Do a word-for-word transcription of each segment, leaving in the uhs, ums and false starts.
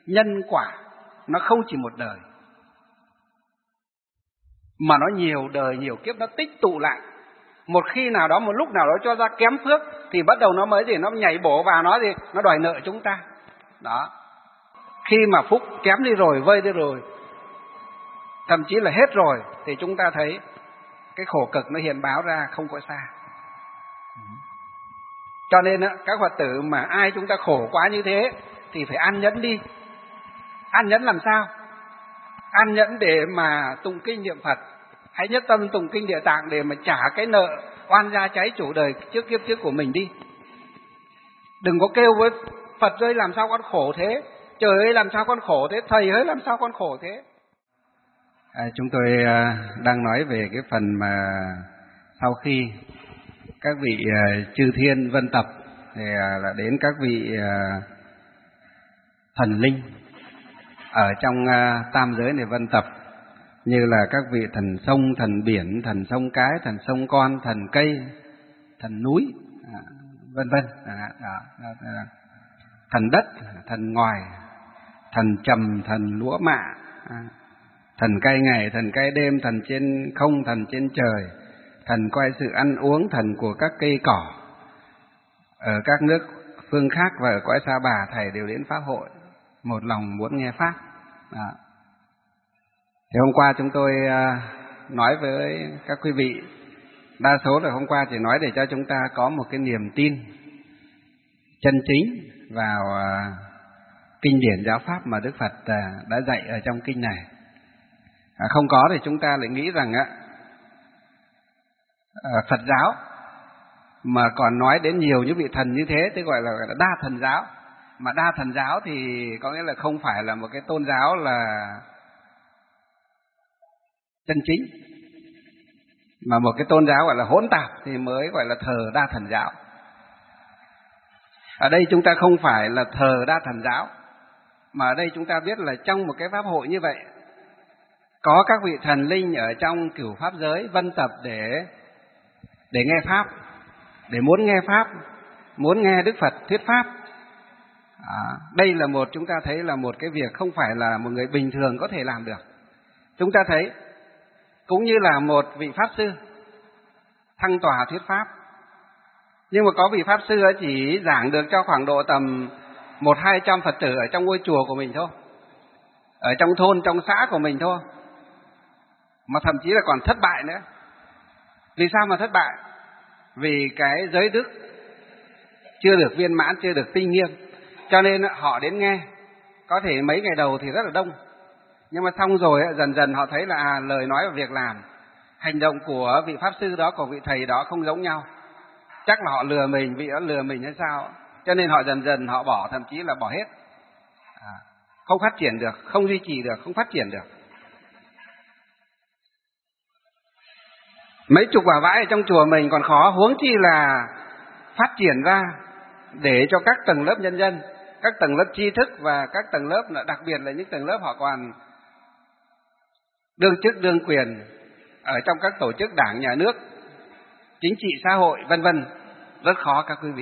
nhân quả nó không chỉ một đời, mà nó nhiều đời nhiều kiếp, nó tích tụ lại. Một khi nào đó, một lúc nào đó cho ra kém phước thì bắt đầu nó mới gì, nó nhảy bổ vào, nó gì, nó đòi nợ chúng ta. Đó. Khi mà phúc kém đi rồi, vơi đi rồi, thậm chí là hết rồi, thì chúng ta thấy cái khổ cực nó hiện báo ra không có xa. Cho nên các Phật tử mà ai chúng ta khổ quá như thế thì phải an nhẫn đi. An nhẫn làm sao? An nhẫn để mà tụng kinh niệm Phật, hãy nhất tâm tụng kinh Địa Tạng để mà trả cái nợ oan gia trái chủ đời trước kiếp trước của mình đi. Đừng có kêu với Phật ơi làm sao con khổ thế, trời ơi làm sao con khổ thế, thầy ơi làm sao con khổ thế. À, chúng tôi à, đang nói về cái phần mà sau khi các vị à, chư thiên vân tập thì à, là đến các vị à, thần linh ở trong à, tam giới này vân tập, như là các vị thần sông, thần biển, thần sông cái, thần sông con, thần cây, thần núi, à, vân vân, à, à, à, à, thần đất, thần ngoài, thần trầm, thần lúa mạ, à, thần cai ngày, thần cai đêm, thần trên không, thần trên trời, thần coi sự ăn uống, thần của các cây cỏ. Ở các nước phương khác và ở cõi Sa Bà, thầy đều đến pháp hội, một lòng muốn nghe pháp. Đó. Thì hôm qua chúng tôi nói với các quý vị, đa số là hôm qua chỉ nói để cho chúng ta có một cái niềm tin chân chính vào kinh điển giáo pháp mà Đức Phật đã dạy ở trong kinh này. À, không có thì chúng ta lại nghĩ rằng á, Phật giáo mà còn nói đến nhiều những vị thần như thế, thế gọi là, gọi là đa thần giáo. Mà đa thần giáo thì có nghĩa là không phải là một cái tôn giáo là chân chính, mà một cái tôn giáo gọi là hỗn tạp thì mới gọi là thờ đa thần giáo. Ở đây chúng ta không phải là thờ đa thần giáo, mà ở đây chúng ta biết là trong một cái pháp hội như vậy có các vị thần linh ở trong cửu pháp giới vân tập để để nghe pháp, để muốn nghe pháp, muốn nghe Đức Phật thuyết pháp. À, đây là một, chúng ta thấy là một cái việc không phải là một người bình thường có thể làm được. Chúng ta thấy cũng như là một vị pháp sư thăng tòa thuyết pháp, nhưng mà có vị pháp sư chỉ giảng được cho khoảng độ tầm một hai trăm Phật tử ở trong ngôi chùa của mình thôi, ở trong thôn, trong xã của mình thôi, mà thậm chí là còn thất bại nữa. Vì sao mà thất bại? Vì cái giới đức chưa được viên mãn, chưa được tinh nghiêm, cho nên họ đến nghe, có thể mấy ngày đầu thì rất là đông, nhưng mà xong rồi dần dần họ thấy là à, lời nói và việc làm, hành động của vị pháp sư đó, của vị thầy đó không giống nhau, chắc là họ lừa mình, vị đó lừa mình hay sao, cho nên họ dần dần họ bỏ, thậm chí là bỏ hết, à, không phát triển được, không duy trì được, không phát triển được. Mấy chục quả vãi ở trong chùa mình còn khó, huống chi là phát triển ra để cho các tầng lớp nhân dân, các tầng lớp tri thức và các tầng lớp, đặc biệt là những tầng lớp họ còn đương chức đương quyền ở trong các tổ chức đảng, nhà nước, chính trị, xã hội, vân vân, rất khó các quý vị.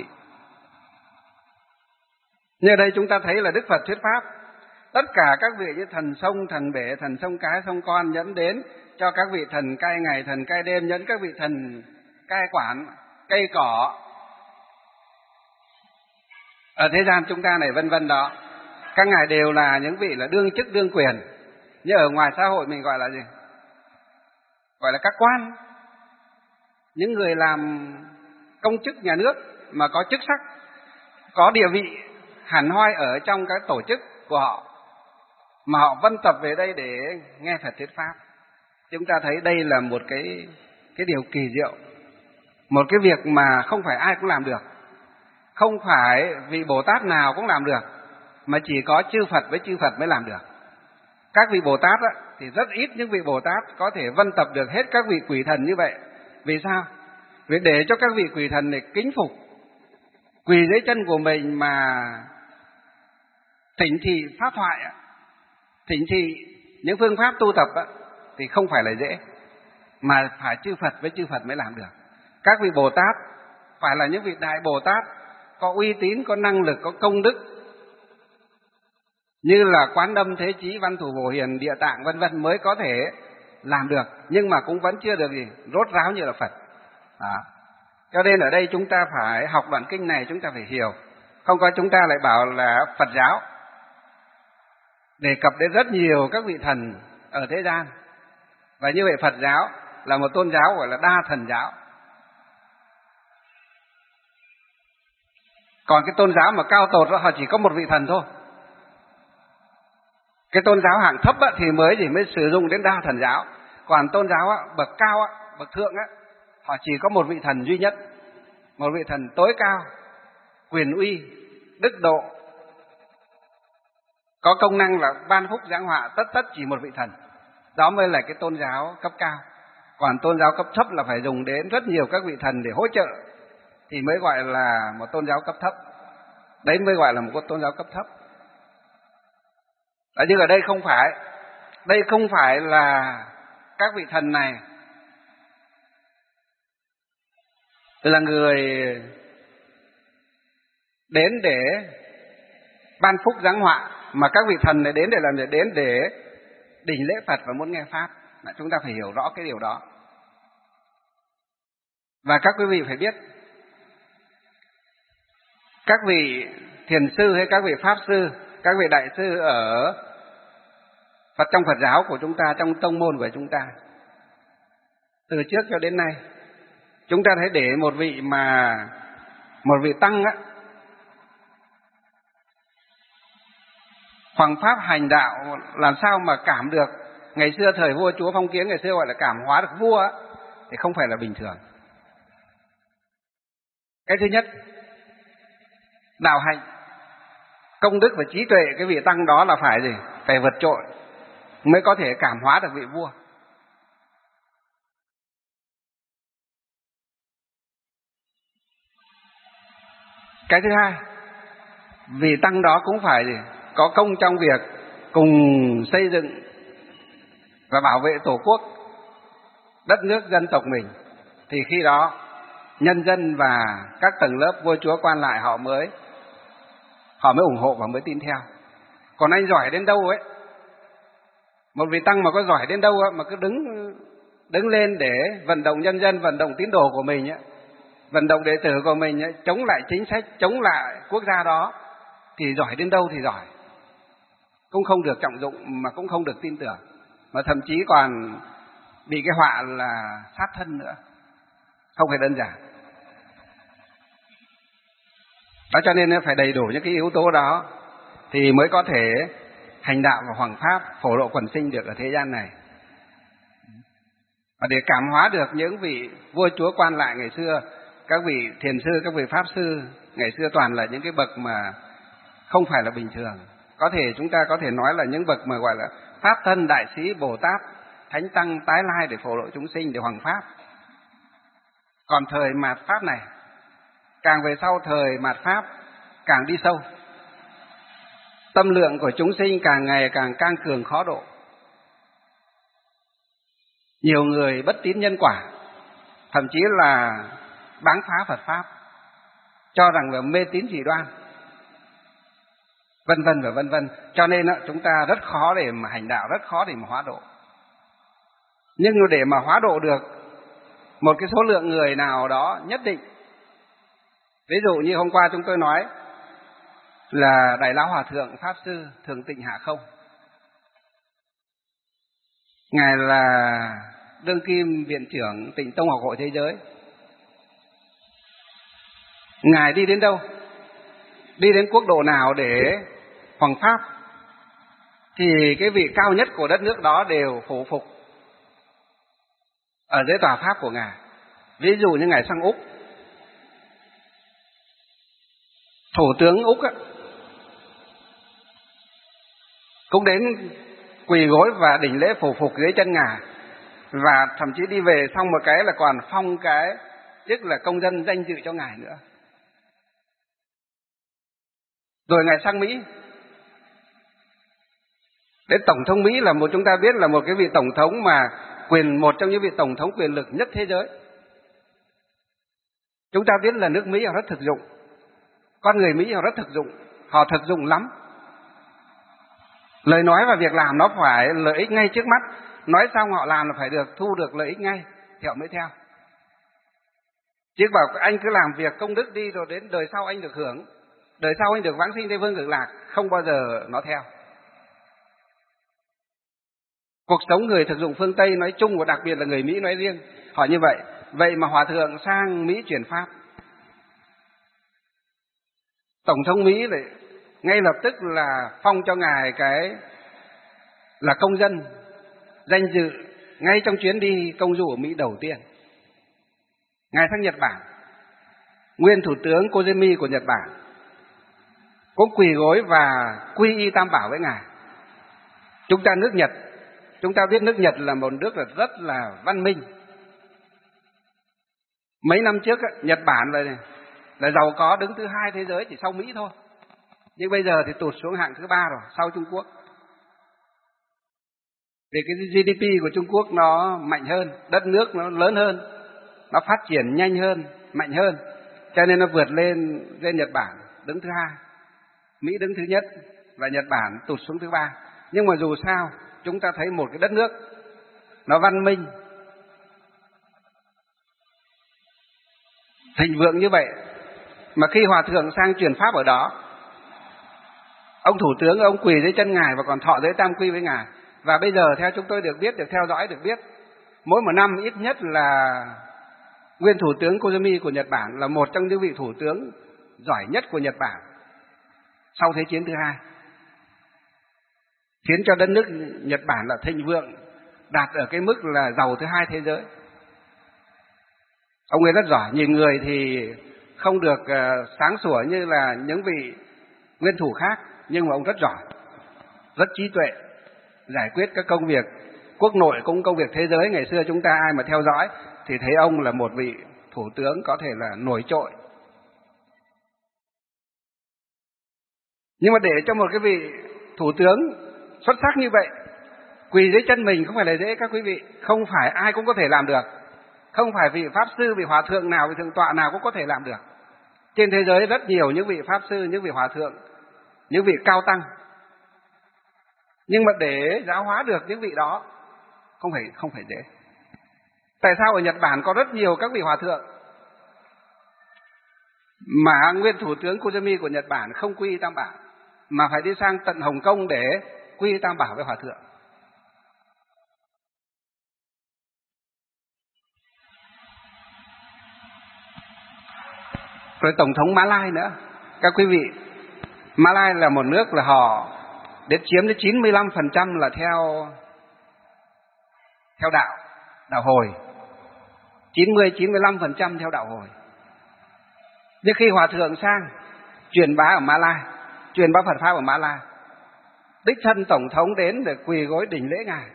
Như đây chúng ta thấy là Đức Phật thuyết pháp, tất cả các vị như thần sông, thần bể, thần sông cái, sông con nhẫn đến cho các vị thần cai ngày, thần cai đêm, nhẫn các vị thần cai quản cây cỏ ở thế gian chúng ta này, vân vân đó. Các ngài đều là những vị là đương chức đương quyền, như ở ngoài xã hội mình gọi là gì? Gọi là các quan, những người làm công chức nhà nước mà có chức sắc, có địa vị hẳn hoi ở trong cái tổ chức của họ, mà họ vân tập về đây để nghe Phật thuyết pháp. Chúng ta thấy đây là một cái cái điều kỳ diệu, một cái việc mà không phải ai cũng làm được, không phải vị Bồ Tát nào cũng làm được, mà chỉ có chư Phật với chư Phật mới làm được. Các vị Bồ Tát á, thì rất ít những vị Bồ Tát có thể vân tập được hết các vị quỷ thần như vậy. Vì sao? Vì để cho các vị quỷ thần này kính phục, quỳ dưới chân của mình mà thỉnh thị pháp thoại, thỉnh thị những phương pháp tu tập á, thì không phải là dễ, mà phải chư Phật với chư Phật mới làm được. Các vị Bồ Tát phải là những vị đại Bồ Tát có uy tín, có năng lực, có công đức, như là Quán Âm, Thế Chí, Văn Thủ, Bổ Hiền, Địa Tạng vân vân mới có thể làm được, nhưng mà cũng vẫn chưa được gì rốt ráo như là Phật. Đó. Cho nên ở đây chúng ta phải học đoạn kinh này, chúng ta phải hiểu, không có chúng ta lại bảo là Phật giáo đề cập đến rất nhiều các vị thần ở thế gian, và như vậy Phật giáo là một tôn giáo gọi là đa thần giáo. Còn cái tôn giáo mà cao tột đó, họ chỉ có một vị thần thôi. Cái tôn giáo hạng thấp á, thì mới chỉ mới sử dụng đến đa thần giáo. Còn tôn giáo á, bậc cao á, bậc thượng á, họ chỉ có một vị thần duy nhất, một vị thần tối cao, quyền uy, đức độ, có công năng là ban phúc giáng họa, tất tất chỉ một vị thần. Đó mới là cái tôn giáo cấp cao. Còn tôn giáo cấp thấp là phải dùng đến rất nhiều các vị thần để hỗ trợ thì mới gọi là một tôn giáo cấp thấp. Đấy mới gọi là một tôn giáo cấp thấp. Ở nhưng ở đây không phải, đây không phải là các vị thần này là người đến để ban phúc giáng họa, mà các vị thần này đến để làm gì? Đến để đỉnh lễ Phật và muốn nghe Pháp. Chúng ta phải hiểu rõ cái điều đó. Và các quý vị phải biết, các vị thiền sư hay các vị Pháp sư, các vị đại sư ở Phật trong Phật giáo của chúng ta, trong tông môn của chúng ta, từ trước cho đến nay, chúng ta thấy để một vị mà một vị tăng á, hoằng pháp hành đạo làm sao mà cảm được. Ngày xưa thời vua chúa Phong Kiến, ngày xưa gọi là cảm hóa được vua á, thì không phải là bình thường. Cái thứ nhất, đạo hạnh, công đức và trí tuệ cái vị tăng đó là phải gì? Phải vượt trội mới có thể cảm hóa được vị vua. Cái thứ hai, vị tăng đó cũng phải gì? Có công trong việc cùng xây dựng và bảo vệ tổ quốc, đất nước dân tộc mình, thì khi đó nhân dân và các tầng lớp vua chúa quan lại họ mới họ mới ủng hộ và mới tin theo. Còn anh giỏi đến đâu ấy, một vị tăng mà có giỏi đến đâu ấy, mà cứ đứng đứng lên để vận động nhân dân, vận động tín đồ của mình ấy, vận động đệ tử của mình ấy, chống lại chính sách, chống lại quốc gia đó, thì giỏi đến đâu thì giỏi, cũng không được trọng dụng, mà cũng không được tin tưởng, mà thậm chí còn bị cái họa là sát thân nữa, không phải đơn giản. Đó, cho nên phải đầy đủ những cái yếu tố đó thì mới có thể hành đạo và hoằng pháp, phổ độ quần sinh được ở thế gian này. Và để cảm hóa được những vị vua chúa quan lại ngày xưa, các vị thiền sư, các vị pháp sư ngày xưa toàn là những cái bậc mà không phải là bình thường. Có thể chúng ta có thể nói là những bậc mà gọi là pháp thân, đại sĩ, Bồ Tát, thánh tăng, tái lai để phổ độ chúng sinh, để hoằng pháp. Còn thời mạt pháp này, càng về sau thời mạt pháp càng đi sâu, tâm lượng của chúng sinh càng ngày càng căng cường khó độ. Nhiều người bất tín nhân quả, thậm chí là báng phá Phật pháp, cho rằng là mê tín dị đoan, vân vân và vân vân. Cho nên chúng ta rất khó để mà hành đạo, rất khó để mà hóa độ. Nhưng để mà hóa độ được một cái số lượng người nào đó nhất định, ví dụ như hôm qua chúng tôi nói là Đại Lão Hòa Thượng Pháp Sư Thường Tịnh Hạ Không, ngài là đương kim viện trưởng Tịnh Tông Học Hội Thế Giới. Ngài đi đến đâu, đi đến quốc độ nào để hoằng pháp, thì cái vị cao nhất của đất nước đó đều phủ phục ở dưới tòa pháp của ngài. Ví dụ như ngài sang Úc, thủ tướng Úc á, cũng đến quỳ gối và đỉnh lễ phủ phục dưới chân ngài, và thậm chí đi về xong một cái là còn phong cái chức là công dân danh dự cho ngài nữa. Rồi ngài sang Mỹ, đến tổng thống Mỹ là một, chúng ta biết là một cái vị tổng thống mà quyền, một trong những vị tổng thống quyền lực nhất thế giới. Chúng ta biết là nước Mỹ họ rất thực dụng, con người Mỹ họ rất thực dụng, họ thực dụng lắm. Lời nói và việc làm nó phải lợi ích ngay trước mắt. Nói xong họ làm là phải được thu được lợi ích ngay thì họ mới theo. Chứ bảo anh cứ làm việc công đức đi rồi đến đời sau anh được hưởng, đời sau anh được vãng sinh Tây Phương Cực Lạc, không bao giờ nó theo. Cuộc sống người thực dụng phương Tây nói chung và đặc biệt là người Mỹ nói riêng, họ như vậy. Vậy mà Hòa Thượng sang Mỹ truyền Pháp, Tổng thống Mỹ lại ngay lập tức là phong cho Ngài cái là công dân danh dự ngay trong chuyến đi công du ở Mỹ đầu tiên. Ngài sang Nhật Bản, nguyên Thủ tướng Koizumi của Nhật Bản cũng quỳ gối và quy y Tam Bảo với Ngài. Chúng ta nước Nhật, chúng ta biết nước Nhật là một nước là rất là văn minh. Mấy năm trước Nhật Bản là là giàu có đứng thứ hai thế giới chỉ sau Mỹ thôi. Nhưng bây giờ thì tụt xuống hạng thứ ba rồi, sau Trung Quốc. Vì cái giê đê pê của Trung Quốc nó mạnh hơn, đất nước nó lớn hơn, nó phát triển nhanh hơn, mạnh hơn, cho nên nó vượt lên lên Nhật Bản đứng thứ hai, Mỹ đứng thứ nhất và Nhật Bản tụt xuống thứ ba. Nhưng mà dù sao chúng ta thấy một cái đất nước nó văn minh, thịnh vượng như vậy, mà khi Hòa Thượng sang truyền Pháp ở đó, ông Thủ tướng ông quỳ dưới chân Ngài và còn thọ giới tam quy với Ngài. Và bây giờ theo chúng tôi được biết, được theo dõi được biết, mỗi một năm ít nhất là nguyên Thủ tướng Koizumi của Nhật Bản là một trong những vị thủ tướng giỏi nhất của Nhật Bản sau Thế chiến thứ hai, khiến cho đất nước Nhật Bản là thịnh vượng, đạt ở cái mức là giàu thứ hai thế giới. Ông ấy rất giỏi, nhìn người thì không được sáng sủa như là những vị nguyên thủ khác, nhưng mà ông rất giỏi, rất trí tuệ, giải quyết các công việc quốc nội cũng công việc thế giới. Ngày xưa chúng ta ai mà theo dõi thì thấy ông là một vị thủ tướng có thể là nổi trội. Nhưng mà để cho một cái vị thủ tướng xuất sắc như vậy quỳ dưới chân mình không phải là dễ các quý vị, không phải ai cũng có thể làm được, không phải vị pháp sư, vị hòa thượng nào, vị thượng tọa nào cũng có thể làm được. Trên thế giới rất nhiều những vị pháp sư, những vị hòa thượng, những vị cao tăng, nhưng mà để giáo hóa được những vị đó không phải không phải dễ. Tại sao ở Nhật Bản có rất nhiều các vị hòa thượng mà nguyên Thủ tướng Koizumi của Nhật Bản không quy y Tam Bảo, mà phải đi sang tận Hồng Kông để quy y Tam Bảo với hòa thượng? Rồi Tổng thống Mã Lai nữa, các quý vị, Mã Lai là một nước là họ đến chiếm đến chín mươi lăm phần trăm là theo theo đạo đạo Hồi, chín mươi chín mươi lăm phần trăm theo đạo Hồi. Nhưng khi hòa thượng sang truyền bá ở Mã Lai, truyền bá Phật pháp ở Mã Lai, đích thân tổng thống đến để quỳ gối đỉnh lễ Ngài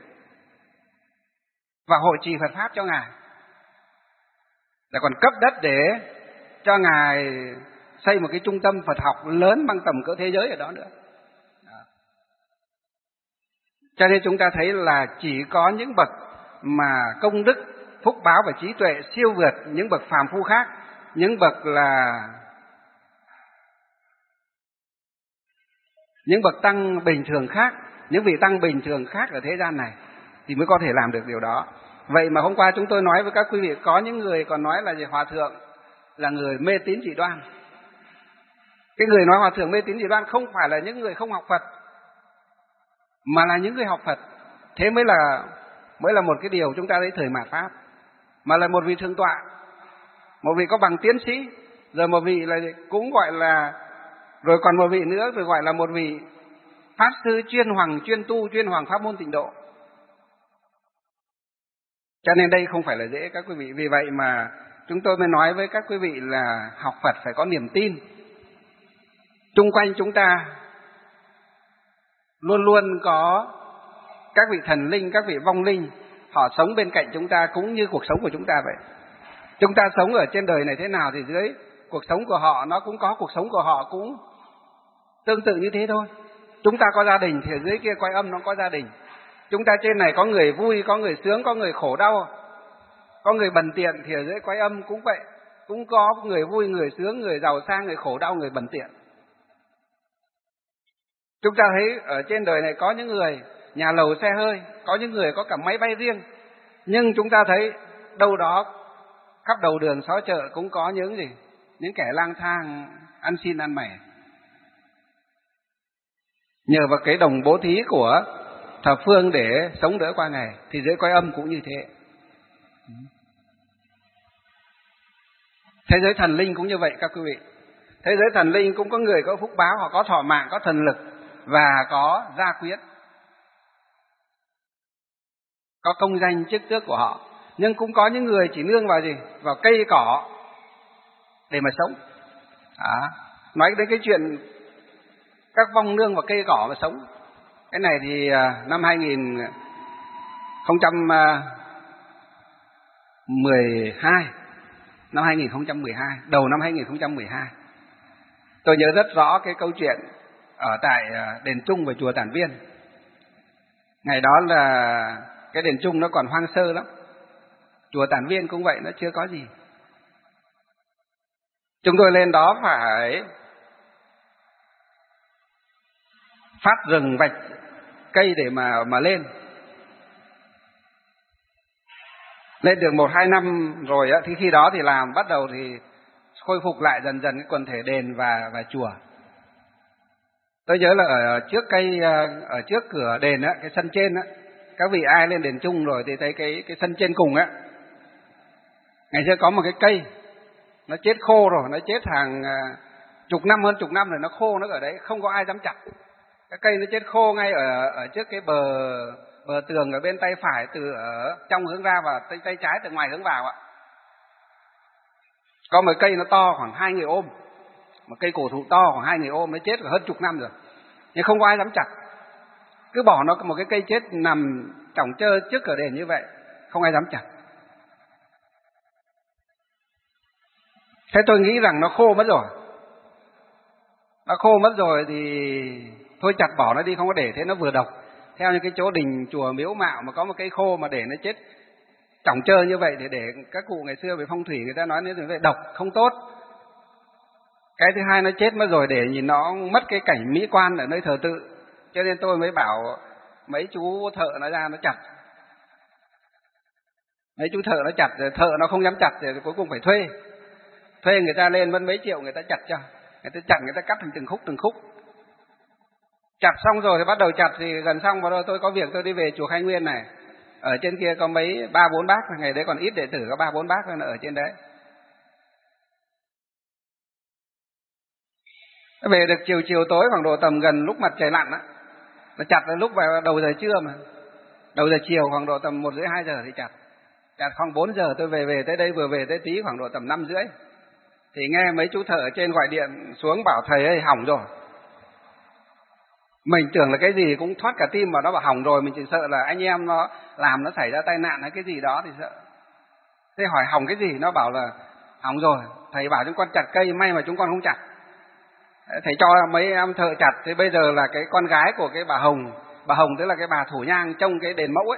và hội trì Phật pháp cho Ngài, là còn cấp đất để cho Ngài xây một cái trung tâm Phật học lớn bằng tầm cỡ thế giới ở đó nữa. Đó. Cho nên chúng ta thấy là chỉ có những bậc mà công đức, phúc báo và trí tuệ siêu vượt những bậc phàm phu khác, những bậc là những bậc tăng bình thường khác, những vị tăng bình thường khác ở thế gian này thì mới có thể làm được điều đó. Vậy mà hôm qua chúng tôi nói với các quý vị, có những người còn nói là gì hòa thượng là người mê tín dị đoan. Cái người nói hòa thượng mê tín dị đoan không phải là những người không học Phật, mà là những người học Phật. Thế mới là mới là một cái điều chúng ta thấy thời mạt Pháp. Mà là một vị thượng tọa, một vị có bằng tiến sĩ, rồi một vị là cũng gọi là, rồi còn một vị nữa rồi gọi là một vị pháp sư chuyên hoàng, chuyên tu, chuyên hoàng pháp môn tịnh độ. Cho nên đây không phải là dễ các quý vị. Vì vậy mà chúng tôi mới nói với các quý vị là học Phật phải có niềm tin. Chung quanh chúng ta luôn luôn có các vị thần linh, các vị vong linh, họ sống bên cạnh chúng ta cũng như cuộc sống của chúng ta vậy. Chúng ta sống ở trên đời này thế nào thì dưới cuộc sống của họ nó cũng có cuộc sống của họ cũng tương tự như thế thôi. Chúng ta có gia đình thì ở dưới kia Quay Âm nó có gia đình. Chúng ta trên này có người vui, có người sướng, có người khổ đau, có người bần tiện thì ở dưới Quay Âm cũng vậy, cũng có người vui, người sướng, người giàu sang, người khổ đau, người bần tiện. Chúng ta thấy ở trên đời này có những người nhà lầu xe hơi, có những người có cả máy bay riêng, nhưng chúng ta thấy đâu đó khắp đầu đường xó chợ cũng có những gì? Những kẻ lang thang ăn xin ăn mày. Nhờ vào cái đồng bố thí của thập phương để sống đỡ qua ngày, thì giới Cõi Âm cũng như thế. Thế giới thần linh cũng như vậy các quý vị. Thế giới thần linh cũng có người có phúc báo, họ có thọ mạng, có thần lực và có gia quyến, có công danh chức tước của họ. Nhưng cũng có những người chỉ nương vào gì? Vào cây cỏ để mà sống. Đó. Nói đến cái chuyện các vong nương vào cây cỏ mà sống, cái này thì năm hai nghìn không trăm mười hai, năm hai nghìn không trăm mười hai, đầu năm hai nghìn không trăm mười hai, tôi nhớ rất rõ cái câu chuyện ở tại đền Trung và chùa Tản Viên. Ngày đó là cái đền Trung nó còn hoang sơ lắm, chùa Tản Viên cũng vậy, nó chưa có gì. Chúng tôi lên đó phải phát rừng vạch cây để mà mà lên. Lên được một hai năm rồi á, thì khi đó thì làm bắt đầu thì khôi phục lại dần dần cái quần thể đền và và chùa. Tôi nhớ là ở trước cây, ở trước cửa đền á, cái sân trên á, các vị ai lên đền Trung rồi thì thấy cái cái sân trên cùng á, ngày xưa có một cái cây nó chết khô rồi, nó chết hàng chục năm, hơn chục năm rồi, nó khô, nó ở đấy không có ai dám chặt. Cái cây nó chết khô ngay ở ở trước cái bờ bờ tường ở bên tay phải, từ ở trong hướng ra và tay tay trái từ ngoài hướng vào ạ. Có một cây nó to khoảng hai người ôm, một cây cổ thụ to khoảng hai người ôm, nó chết rồi hơn chục năm rồi, nhưng không có ai dám chặt. Cứ bỏ nó một cái cây chết nằm chỏng trơ trước cửa đền như vậy, không ai dám chặt. Thế tôi nghĩ rằng nó khô mất rồi. Nó khô mất rồi thì thôi chặt bỏ nó đi, không có để thế nó vừa độc. Theo như cái chỗ đình chùa miếu mạo mà có một cây khô mà để nó chết chỏng trơ như vậy, thì để các cụ ngày xưa về phong thủy người ta nói như vậy độc không tốt. Cái thứ hai, nó chết mất rồi để nhìn nó mất cái cảnh mỹ quan ở nơi thờ tự, cho nên tôi mới bảo mấy chú thợ nó ra nó chặt. Mấy chú thợ nó chặt, thợ nó không dám chặt thì cuối cùng phải thuê. Thuê người ta lên mất mấy triệu người ta chặt cho. Người ta chặt, người ta cắt thành từng khúc từng khúc. Chặt xong rồi thì bắt đầu chặt, thì gần xong vào rồi tôi có việc tôi đi về chùa Khai Nguyên này. Ở trên kia có mấy ba bốn bác, ngày đấy còn ít đệ tử, có ba bốn bác ở trên đấy. Về được chiều chiều tối khoảng độ tầm gần lúc mặt trời lặn á, nó chặt là lúc vào đầu giờ trưa mà, đầu giờ chiều khoảng độ tầm một rưỡi hai giờ thì chặt. Chặt khoảng bốn giờ tôi về về tới đây, vừa về tới tí khoảng độ tầm năm rưỡi thì nghe mấy chú thợ ở trên gọi điện xuống bảo thầy ơi hỏng rồi. Mình tưởng là cái gì cũng thoát cả tim mà nó bảo hỏng rồi, mình chỉ sợ là anh em nó làm nó xảy ra tai nạn hay cái gì đó thì sợ. Thế hỏi hỏng cái gì, nó bảo là hỏng rồi, thầy bảo chúng con chặt cây, may mà chúng con không chặt. Thầy cho mấy em thợ chặt, thì bây giờ là cái con gái của cái bà Hồng, bà Hồng tức là cái bà thủ nhang trong cái đền mẫu ấy,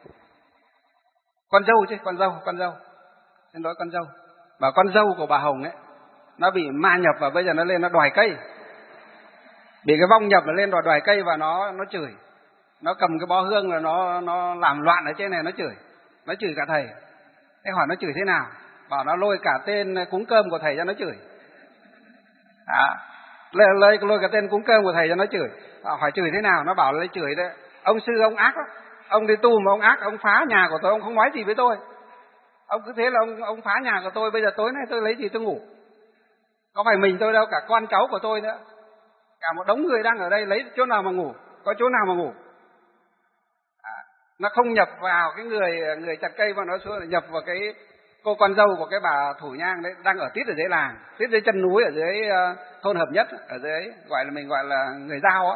con dâu chứ, con dâu, con dâu, xin lỗi con dâu, và con dâu của bà Hồng ấy, nó bị ma nhập và bây giờ nó lên nó đòi cây, bị cái vong nhập nó lên đòi đòi cây và nó nó chửi, nó cầm cái bó hương là nó nó làm loạn ở trên này, nó chửi, nó chửi cả thầy. Thế hỏi nó chửi thế nào, bảo nó lôi cả tên cúng cơm của thầy cho nó chửi. À, lôi, lôi cả tên cúng cơm của thầy cho nó chửi. À, hỏi chửi thế nào, nó bảo là chửi đấy, ông sư ông ác lắm, ông đi tu mà ông ác, ông phá nhà của tôi, ông không nói gì với tôi, ông cứ thế là ông ông phá nhà của tôi, bây giờ tối nay tôi lấy gì tôi ngủ, có phải mình tôi đâu, cả con cháu của tôi nữa, cả một đống người đang ở đây, lấy chỗ nào mà ngủ, có chỗ nào mà ngủ. À, nó không nhập vào cái người người chặt cây mà nó xuống, nhập vào cái cô con dâu của cái bà thủ nhang đấy, đang ở tít ở dưới làng, tít dưới chân núi, ở dưới uh, thôn Hợp Nhất, ở dưới gọi là mình gọi là người Dao á.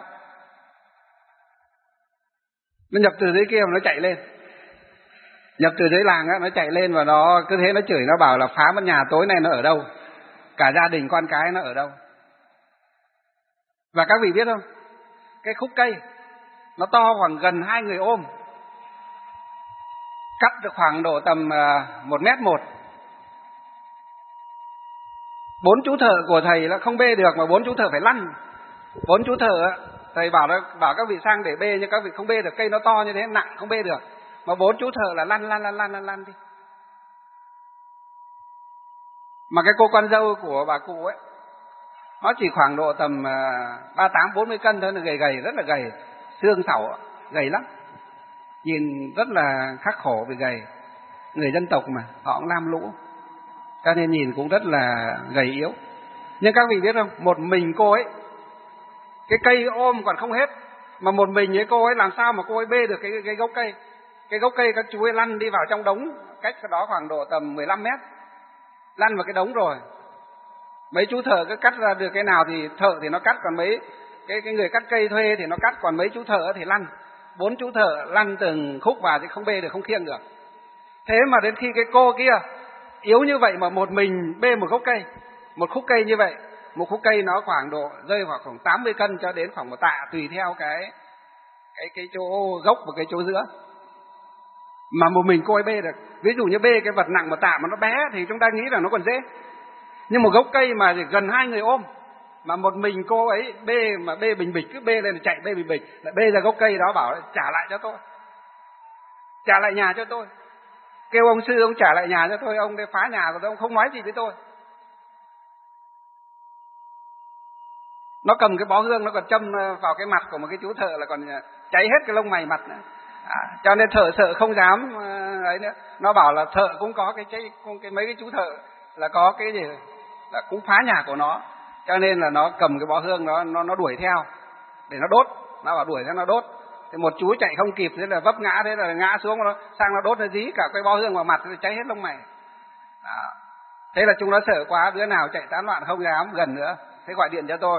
Nó nhập từ dưới kia mà nó chạy lên, nhập từ dưới làng á, nó chạy lên và nó cứ thế nó chửi, nó bảo là phá mất nhà, tối nay nó ở đâu, cả gia đình con cái nó ở đâu. Và các vị biết không, cái khúc cây nó to khoảng gần hai người ôm, cắt được khoảng độ tầm một mét một. Bốn chú thợ của thầy là không bê được, mà bốn chú thợ phải lăn. Bốn chú thợ Thầy bảo nó bảo các vị sang để bê nhưng các vị không bê được, cây nó to như thế nặng không bê được. Mà bốn chú thợ là lăn lăn lăn lăn lăn lăn đi. Mà cái cô con dâu của bà cụ ấy, nó chỉ khoảng độ tầm ba mươi tám bốn mươi cân thôi, là gầy gầy, rất là gầy, xương sẩu, gầy lắm. Nhìn rất là khắc khổ vì gầy. Người dân tộc mà, họ cũng lam lũ, cho nên nhìn cũng rất là gầy yếu. Nhưng các vị biết không, một mình cô ấy, cái cây ôm còn không hết, mà một mình ấy cô ấy làm sao mà cô ấy bê được cái, cái gốc cây. Cái gốc cây các chú ấy lăn đi vào trong đống, cách đó khoảng độ tầm mười lăm mét, lăn vào cái đống rồi. Mấy chú thợ cứ cắt ra được cái nào thì thợ thì nó cắt, còn mấy cái, cái người cắt cây thuê thì nó cắt, còn mấy chú thợ thì lăn. Bốn chú thợ lăn từng khúc vào thì không bê được, không khiêng được. Thế mà đến khi cái cô kia yếu như vậy mà một mình bê một gốc cây, một khúc cây như vậy, một khúc cây nó khoảng độ rơi vào khoảng tám mươi cân cho đến khoảng một tạ, tùy theo cái cái cái chỗ gốc và cái chỗ giữa. Mà một mình cô ấy bê được. Ví dụ như bê cái vật nặng một tạ mà nó bé thì chúng ta nghĩ là nó còn dễ. Nhưng một gốc cây mà gần hai người ôm, mà một mình cô ấy bê, mà bê bình bịch, cứ bê lên chạy bê bình bịch, lại bê ra gốc cây đó bảo trả lại cho tôi, trả lại nhà cho tôi. Kêu ông sư ông trả lại nhà cho tôi, ông đây phá nhà của tôi, ông không nói gì với tôi. Nó cầm cái bó hương nó còn châm vào cái mặt của một cái chú thợ là còn cháy hết cái lông mày mặt nữa. À, cho nên thợ sợ không dám ấy nữa. Nó bảo là thợ cũng có cái, cái, cái mấy cái chú thợ là có cái gì là cũng phá nhà của nó, cho nên là nó cầm cái bó hương nó nó nó đuổi theo để nó đốt. Nó bảo đuổi theo nó đốt. Thì một chú chạy không kịp, thế là vấp ngã, thế là ngã xuống, nó sang nó đốt, nó dí cả cái bó hương vào mặt, nó cháy hết lông mày. À, thế là chúng nó sợ quá, đứa nào chạy tán loạn không dám gần nữa, thế gọi điện cho tôi.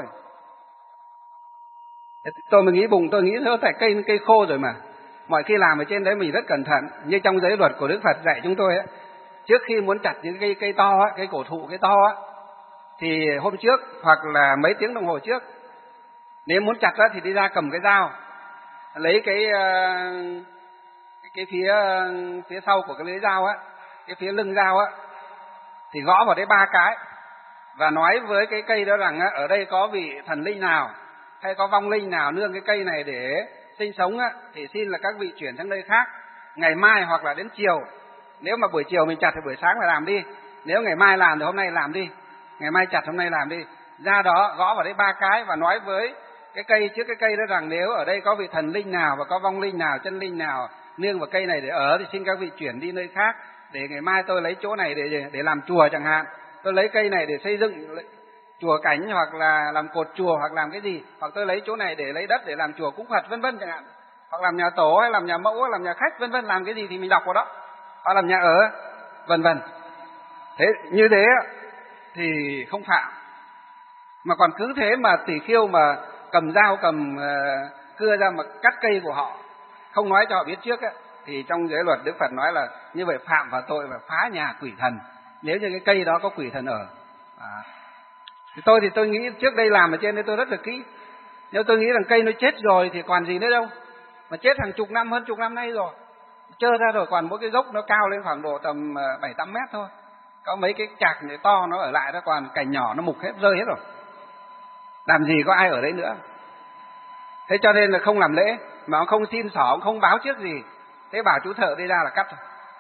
Tôi mới nghĩ bụng, tôi nghĩ thôi tại cây cây khô rồi mà. Mọi khi làm ở trên đấy mình rất cẩn thận, như trong giới luật của Đức Phật dạy chúng tôi ấy, trước khi muốn chặt những cây cây to á, cây cổ thụ cây to á, thì hôm trước hoặc là mấy tiếng đồng hồ trước, nếu muốn chặt á thì đi ra cầm cái dao, lấy cái cái, cái phía phía sau của cái lưỡi dao á, cái phía lưng dao á, thì gõ vào đấy ba cái và nói với cái cây đó rằng á, ở đây có vị thần linh nào hay có vong linh nào nương cái cây này để sinh sống á, thì xin là các vị chuyển sang nơi khác, ngày mai hoặc là đến chiều. Nếu mà buổi chiều mình chặt thì buổi sáng phải làm đi, nếu ngày mai làm thì hôm nay làm đi, ngày mai chặt hôm nay làm đi. Ra đó gõ vào đấy ba cái và nói với cái cây trước cái cây đó rằng nếu ở đây có vị thần linh nào và có vong linh nào, chân linh nào nương vào cây này để ở thì xin các vị chuyển đi nơi khác, để ngày mai tôi lấy chỗ này để để làm chùa chẳng hạn, tôi lấy cây này để xây dựng chùa cảnh hoặc là làm cột chùa hoặc làm cái gì, hoặc tôi lấy chỗ này để lấy đất để làm chùa cúng Phật vân vân chẳng hạn, hoặc làm nhà tổ hay làm nhà mẫu hay làm nhà khách vân vân, làm cái gì thì mình đọc vào đó, hoặc làm nhà ở vân vân. Thế như thế thì không phạm. Mà còn cứ thế mà tỷ khiêu mà cầm dao cầm uh, cưa ra mà cắt cây của họ, không nói cho họ biết trước ấy, thì trong giới luật Đức Phật nói là như vậy phạm vào tội và phá nhà quỷ thần, nếu như cái cây đó có quỷ thần ở. À. Thì tôi thì tôi nghĩ trước đây làm ở trên đây tôi rất là kỹ. Nếu tôi nghĩ rằng cây nó chết rồi thì còn gì nữa đâu, mà chết hàng chục năm, hơn chục năm nay rồi, trơ ra rồi, còn mỗi cái gốc nó cao lên khoảng độ tầm bảy tám mét thôi, có mấy cái chạc này to nó ở lại đó, còn cành nhỏ nó mục hết, rơi hết rồi, làm gì có ai ở đấy nữa. Thế cho nên là không làm lễ, mà ông không xin xỏ, ông không báo trước gì, thế bảo chú thợ đi ra là cắt rồi.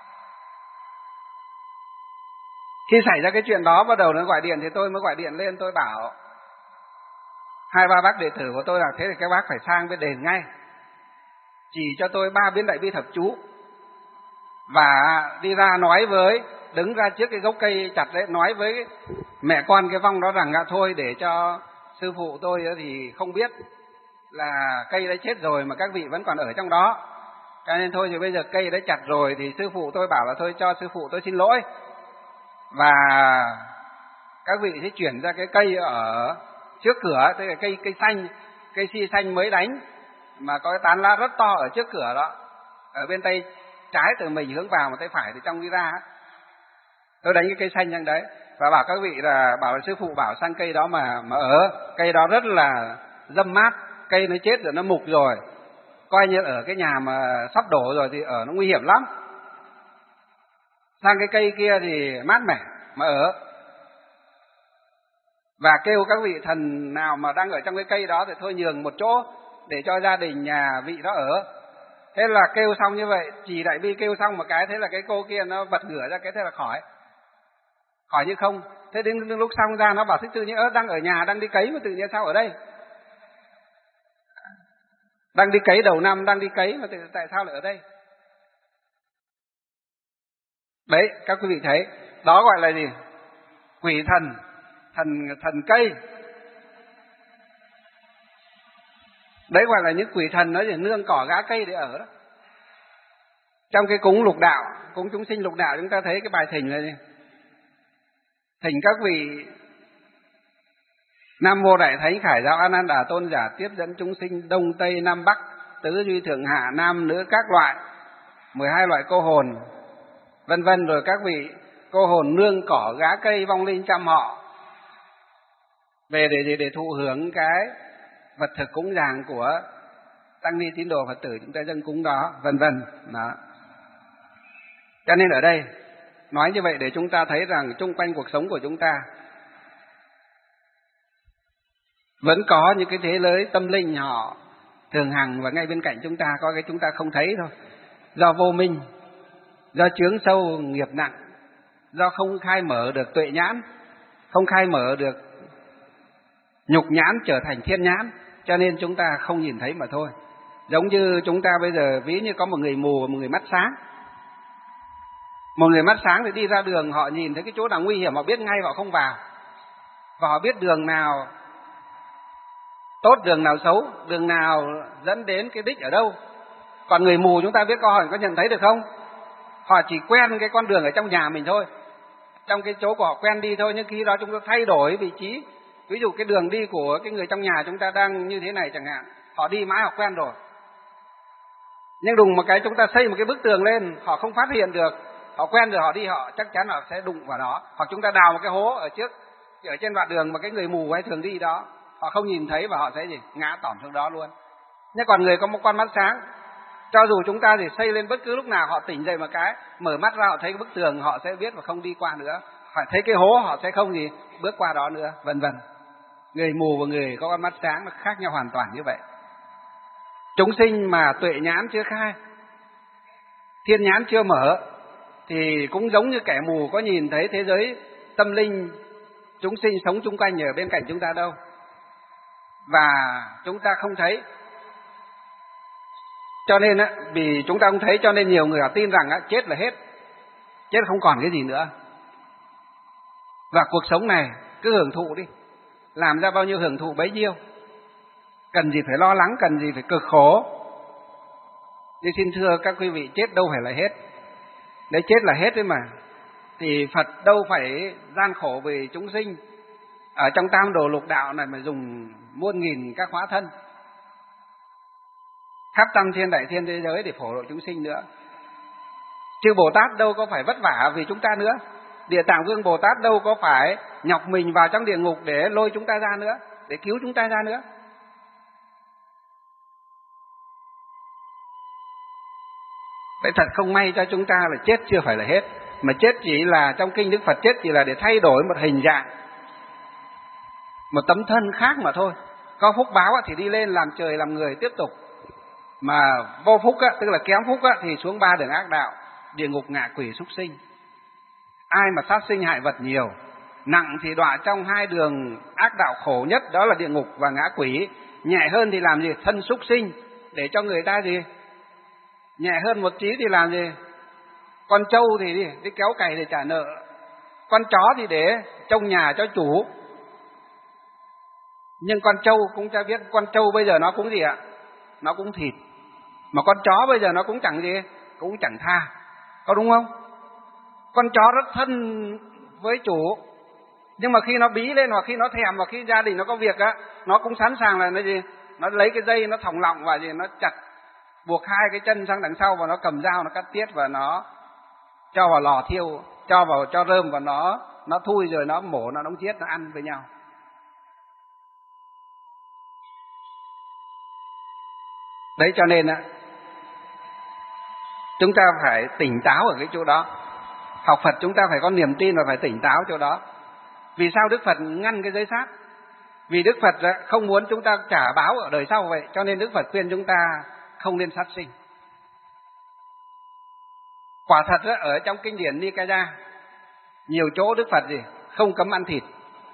Khi xảy ra cái chuyện đó, bắt đầu nó gọi điện thì tôi mới gọi điện lên, tôi bảo hai ba bác đệ tử của tôi là thế thì các bác phải sang bên đền ngay, chỉ cho tôi ba biến đại bi thập chú, và đi ra nói với, đứng ra trước cái gốc cây chặt đấy, nói với mẹ con cái vong đó rằng là thôi để cho sư phụ tôi thì không biết là cây đã chết rồi mà các vị vẫn còn ở trong đó, cho nên thôi thì bây giờ cây đã chặt rồi thì sư phụ tôi bảo là thôi cho sư phụ tôi xin lỗi, và các vị sẽ chuyển ra cái cây ở trước cửa, tức là cây cây xanh, cây si xanh mới đánh mà có cái tán lá rất to ở trước cửa đó, ở bên tay trái từ mình hướng vào mà tay phải từ trong đi ra. Tôi đánh cái cây xanh sang đấy và bảo các vị là bảo là sư phụ bảo sang cây đó mà mà ở, cây đó rất là râm mát, cây nó chết rồi, nó mục rồi, coi như ở cái nhà mà sắp đổ rồi thì ở nó nguy hiểm lắm. Sang cái cây kia thì mát mẻ mà ở. Và kêu các vị thần nào mà đang ở trong cái cây đó thì thôi nhường một chỗ để cho gia đình nhà vị đó ở. Thế là kêu xong như vậy, chỉ đại bi kêu xong một cái, thế là cái cô kia nó bật ngửa ra cái, thế là khỏi. Khỏi như không. Thế đến lúc xong ra nó bảo thích tự nhiên, ơ đang ở nhà, đang đi cấy mà tự nhiên sao ở đây? Đang đi cấy đầu năm, đang đi cấy mà tự, tại sao lại ở đây? Đấy, các quý vị thấy, đó gọi là gì? Quỷ thần, thần thần cây. Đấy gọi là những quỷ thần nó để nương cỏ gã cây để ở đó. Trong cái cúng lục đạo, cúng chúng sinh lục đạo, chúng ta thấy cái bài thỉnh là gì? Thỉnh các vị Nam Mô Đại Thánh Khải Giáo A Nan Đà Tôn Giả tiếp dẫn chúng sinh Đông Tây Nam Bắc, tứ duy thượng hạ, nam nữ các loại, mười hai loại cô hồn, vân vân. Rồi các vị cô hồn nương cỏ gá cây vong linh trăm họ về để để, để thụ hưởng cái vật thực cúng dường của tăng ni tín đồ Phật tử chúng ta dâng cúng đó, vân vân. Đó. Cho nên ở đây nói như vậy để chúng ta thấy rằng chung quanh cuộc sống của chúng ta vẫn có những cái thế giới tâm linh họ thường hằng và ngay bên cạnh chúng ta, có cái chúng ta không thấy thôi. Do vô minh, do chướng sâu nghiệp nặng, do không khai mở được tuệ nhãn, không khai mở được nhục nhãn trở thành thiên nhãn, cho nên chúng ta không nhìn thấy mà thôi. Giống như chúng ta bây giờ ví như có một người mù và một người mắt sáng. Một người mắt sáng thì đi ra đường, họ nhìn thấy cái chỗ nào nguy hiểm họ biết ngay, họ không vào. Và họ biết đường nào tốt, đường nào xấu, đường nào dẫn đến cái đích ở đâu. Còn người mù chúng ta biết câu hỏi có nhận thấy được không? Họ chỉ quen cái con đường ở trong nhà mình thôi, trong cái chỗ của họ quen đi thôi, nhưng khi đó chúng ta thay đổi vị trí. Ví dụ cái đường đi của cái người trong nhà chúng ta đang như thế này chẳng hạn, họ đi mãi họ quen rồi. Nhưng đùng một cái chúng ta xây một cái bức tường lên, họ không phát hiện được, họ quen rồi họ đi, họ chắc chắn họ sẽ đụng vào đó. Hoặc chúng ta đào một cái hố ở trước, ở trên đoạn đường mà cái người mù hay thường đi đó, họ không nhìn thấy và họ sẽ gì? Ngã tỏm xuống đó luôn. Nhưng còn người có một con mắt sáng, cho dù chúng ta thì xây lên bất cứ lúc nào, họ tỉnh dậy một cái, mở mắt ra họ thấy cái bức tường, họ sẽ biết và không đi qua nữa. Phải thấy cái hố họ sẽ không gì bước qua đó nữa, vân vân. Người mù và người có con mắt sáng nó khác nhau hoàn toàn như vậy. Chúng sinh mà tuệ nhãn chưa khai, thiên nhãn chưa mở, thì cũng giống như kẻ mù có nhìn thấy thế giới tâm linh chúng sinh sống chung quanh ở bên cạnh chúng ta đâu. Và chúng ta không thấy. Cho nên á, vì chúng ta không thấy cho nên nhiều người họ tin rằng á, chết là hết, chết không còn cái gì nữa. Và cuộc sống này cứ hưởng thụ đi, làm ra bao nhiêu hưởng thụ bấy nhiêu, cần gì phải lo lắng, cần gì phải cực khổ. Nhưng xin thưa các quý vị, chết đâu phải là hết. Đấy, chết là hết đấy mà. Thì Phật đâu phải gian khổ vì chúng sinh ở trong tam đồ lục đạo này mà dùng muôn nghìn các hóa thân khắp tam thiên đại thiên thế giới để phổ độ chúng sinh nữa. Chư Bồ Tát đâu có phải vất vả vì chúng ta nữa. Địa Tạng Vương Bồ Tát đâu có phải nhọc mình vào trong địa ngục để lôi chúng ta ra nữa, để cứu chúng ta ra nữa. Vậy thật không may cho chúng ta là chết chưa phải là hết, mà chết chỉ là trong kinh Đức Phật chết chỉ là để thay đổi một hình dạng, một tấm thân khác mà thôi. Có phúc báo thì đi lên làm trời làm người tiếp tục, mà vô phúc tức là kém phúc thì xuống ba đường ác đạo, địa ngục, ngạ quỷ, súc sinh. Ai mà sát sinh hại vật nhiều, nặng thì đọa trong hai đường ác đạo khổ nhất, đó là địa ngục và ngã quỷ. Nhẹ hơn thì làm gì? Thân súc sinh, để cho người ta gì? Nhẹ hơn một tí thì làm gì? Con trâu thì đi, đi kéo cày để trả nợ. Con chó thì để trông nhà cho chủ. Nhưng con trâu cũng cho biết, con trâu bây giờ nó cũng gì ạ? Nó cũng thịt. Mà con chó bây giờ nó cũng chẳng gì, cũng chẳng tha. Có đúng không? Con chó rất thân với chủ, nhưng mà khi nó bí lên, hoặc khi nó thèm, hoặc khi gia đình nó có việc á, nó cũng sẵn sàng là nó gì? Nó lấy cái dây nó thòng lọng và gì, nó chặt buộc hai cái chân sang đằng sau, và nó cầm dao nó cắt tiết và nó cho vào lò thiêu, cho vào cho rơm, và nó nó thui rồi nó mổ, nó đóng chiết, nó ăn với nhau. Đấy, cho nên á, chúng ta phải tỉnh táo ở cái chỗ đó. Học Phật chúng ta phải có niềm tin và phải tỉnh táo chỗ đó. Vì sao Đức Phật ngăn cái giới sát? Vì Đức Phật không muốn chúng ta trả báo ở đời sau vậy, cho nên Đức Phật khuyên chúng ta không nên sát sinh. Quả thật ở trong kinh điển Nikaya, nhiều chỗ Đức Phật gì không cấm ăn thịt.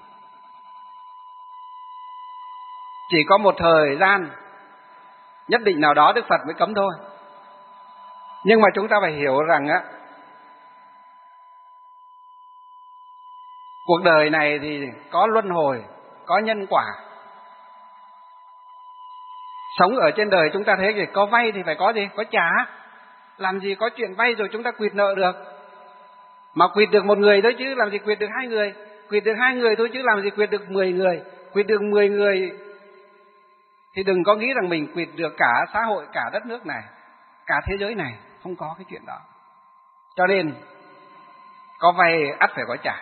Chỉ có một thời gian nhất định nào đó Đức Phật mới cấm thôi. Nhưng mà chúng ta phải hiểu rằng á, cuộc đời này thì có luân hồi, có nhân quả. Sống ở trên đời chúng ta thấy gì? Có vay thì phải có gì? Có trả. Làm gì có chuyện vay rồi chúng ta quỵt nợ được. Mà quỵt được một người thôi chứ làm gì quỵt được hai người. Quỵt được hai người thôi chứ làm gì quỵt được mười người. Quỵt được mười người thì đừng có nghĩ rằng mình quỵt được cả xã hội, cả đất nước này, cả thế giới này. Không có cái chuyện đó. Cho nên có vay ắt phải có trả.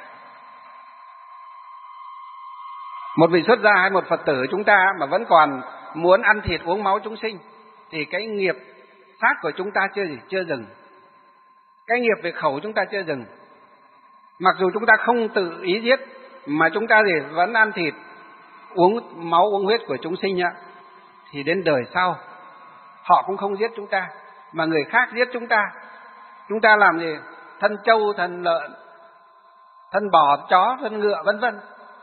Một vị xuất gia hay một Phật tử chúng ta mà vẫn còn muốn ăn thịt uống máu chúng sinh thì cái nghiệp sát của chúng ta chưa gì chưa dừng. Cái nghiệp về khẩu chúng ta chưa dừng. Mặc dù chúng ta không tự ý giết mà chúng ta thì vẫn ăn thịt, uống máu uống huyết của chúng sinh nhá, thì đến đời sau họ cũng không giết chúng ta mà người khác giết chúng ta. Chúng ta làm gì? Thân trâu, thân lợn, thân bò, chó, thân ngựa vân vân.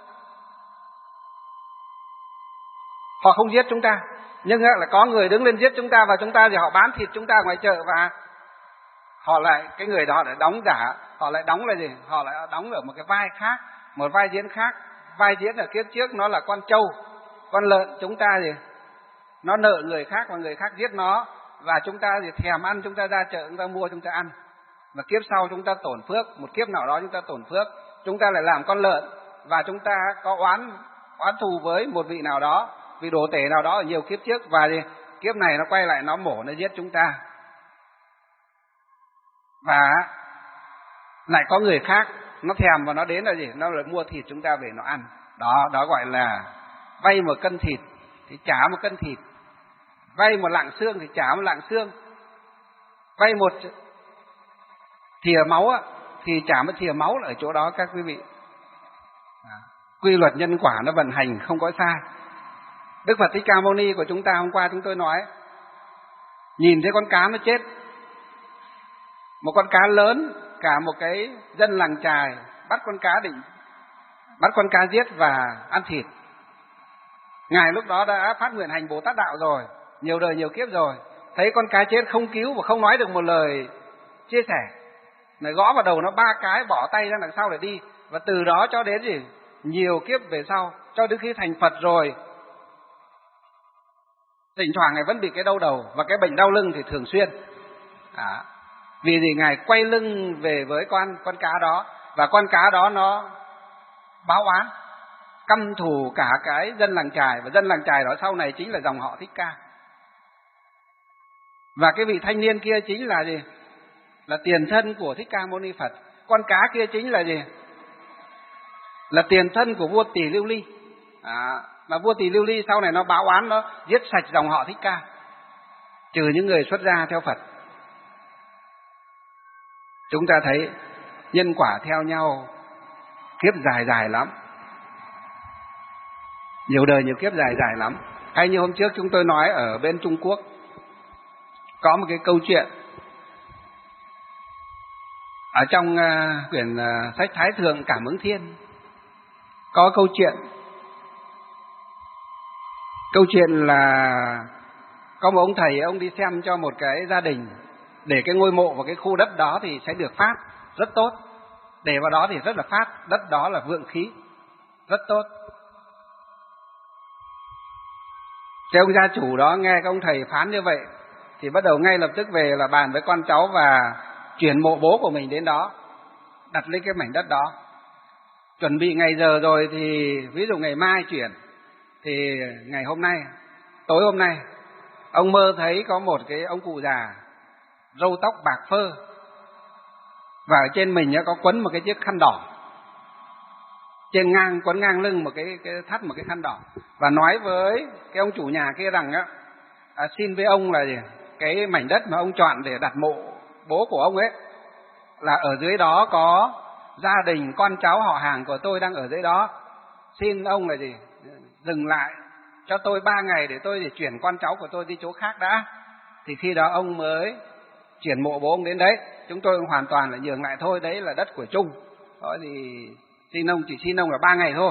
Họ không giết chúng ta, nhưng là có người đứng lên giết chúng ta và chúng ta thì họ bán thịt chúng ta ngoài chợ và họ lại, cái người đó lại đóng giả, họ lại đóng là gì? Họ lại đóng ở một cái vai khác, một vai diễn khác. Vai diễn ở kiếp trước nó là con trâu, con lợn, chúng ta gì? Nó nợ người khác và người khác giết nó và chúng ta thì thèm ăn, chúng ta ra chợ chúng ta mua chúng ta ăn. Và kiếp sau chúng ta tổn phước, một kiếp nào đó chúng ta tổn phước, chúng ta lại làm con lợn và chúng ta có oán oán thù với một vị nào đó, vì đồ tể nào đó ở nhiều kiếp trước và gì? Kiếp này nó quay lại nó mổ nó giết chúng ta. Và lại có người khác nó thèm và nó đến là gì? Nó lại mua thịt chúng ta về nó ăn. Đó, đó gọi là vay một cân thịt thì trả một cân thịt. Vay một lạng xương thì trả một lạng xương. Vay một thìa máu thì trả một thìa máu ở chỗ đó các quý vị. Quy luật nhân quả nó vận hành không có sai. Đức Phật Thích Ca Mâu Ni của chúng ta hôm qua chúng tôi nói, nhìn thấy con cá nó chết, một con cá lớn, cả một cái dân làng chài bắt con cá định bắt con cá giết và ăn thịt. Ngài lúc đó đã phát nguyện hành Bồ Tát đạo rồi, nhiều đời nhiều kiếp rồi, thấy con cá chết không cứu và không nói được một lời chia sẻ, này gõ vào đầu nó ba cái, bỏ tay ra đằng sau để đi. Và từ đó cho đến gì nhiều kiếp về sau, cho đến khi thành Phật rồi, thỉnh thoảng Ngài vẫn bị cái đau đầu và cái bệnh đau lưng thì thường xuyên. À, vì gì? Ngài quay lưng về với con con cá đó và con cá đó nó báo oán, căm thù cả cái dân làng chài, và dân làng chài đó sau này chính là dòng họ Thích Ca. Và cái vị thanh niên kia chính là gì? Là tiền thân của Thích Ca Mâu Ni Phật. Con cá kia chính là gì? Là tiền thân của vua Tỳ Lưu Ly. À, mà vua Tỳ Lưu Ly sau này nó báo oán, nó giết sạch dòng họ Thích Ca, trừ những người xuất gia theo Phật. Chúng ta thấy nhân quả theo nhau kiếp dài dài lắm, nhiều đời nhiều kiếp dài dài lắm. Hay như hôm trước chúng tôi nói ở bên Trung Quốc, có một cái câu chuyện ở trong uh, quyển uh, sách Thái Thượng Cảm Ứng Thiên. Có câu chuyện Câu chuyện là có một ông thầy, ông đi xem cho một cái gia đình để cái ngôi mộ vào cái khu đất đó thì sẽ được phát rất tốt, để vào đó thì rất là phát, đất đó là vượng khí rất tốt. Cái ông gia chủ đó nghe cái ông thầy phán như vậy thì bắt đầu ngay lập tức về là bàn với con cháu và chuyển mộ bố của mình đến đó, đặt lên cái mảnh đất đó. Chuẩn bị ngày giờ rồi thì ví dụ ngày mai chuyển, thì ngày hôm nay, tối hôm nay, ông mơ thấy có một cái ông cụ già, râu tóc bạc phơ, và ở trên mình có quấn một cái chiếc khăn đỏ, trên ngang quấn ngang lưng một cái, cái thắt một cái khăn đỏ, và nói với cái ông chủ nhà kia rằng á, à, xin với ông là gì? Cái mảnh đất mà ông chọn để đặt mộ bố của ông ấy, là ở dưới đó có gia đình con cháu họ hàng của tôi đang ở dưới đó, xin ông là gì? dừng lại cho tôi ba ngày để tôi để chuyển con cháu của tôi đi chỗ khác đã. Thì khi đó ông mới chuyển mộ bố ông đến đấy. Chúng tôi hoàn toàn là nhường lại thôi, đấy là đất của chung. Đó thì xin ông chỉ xin ông là ba ngày thôi.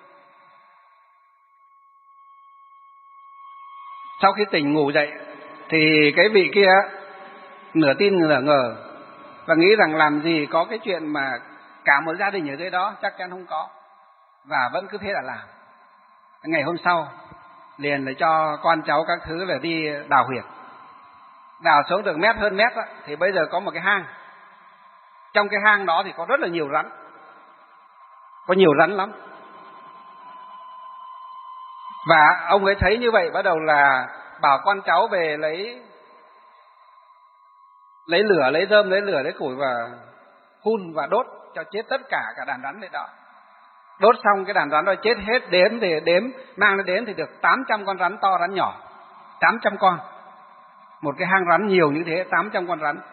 Sau khi tỉnh ngủ dậy thì cái vị kia nửa tin nửa ngờ và nghĩ rằng làm gì có cái chuyện mà cả một gia đình ở dưới đó, chắc chắn không có, và vẫn cứ thế là làm. Ngày hôm sau liền là cho con cháu các thứ là đi đào huyệt. Đào xuống được mét hơn mét đó, thì bây giờ có một cái hang. Trong cái hang đó thì có rất là nhiều rắn, có nhiều rắn lắm. Và ông ấy thấy như vậy bắt đầu là bảo con cháu về lấy lấy lửa, lấy rơm, lấy lửa, lấy củi và hun và đốt cho chết tất cả cả đàn rắn đấy đó. Đốt xong cái đàn rắn đó chết hết, đếm thì đếm mang nó đến thì được tám trăm con rắn to rắn nhỏ, tám trăm con. Một cái hang rắn nhiều như thế, tám trăm con rắn.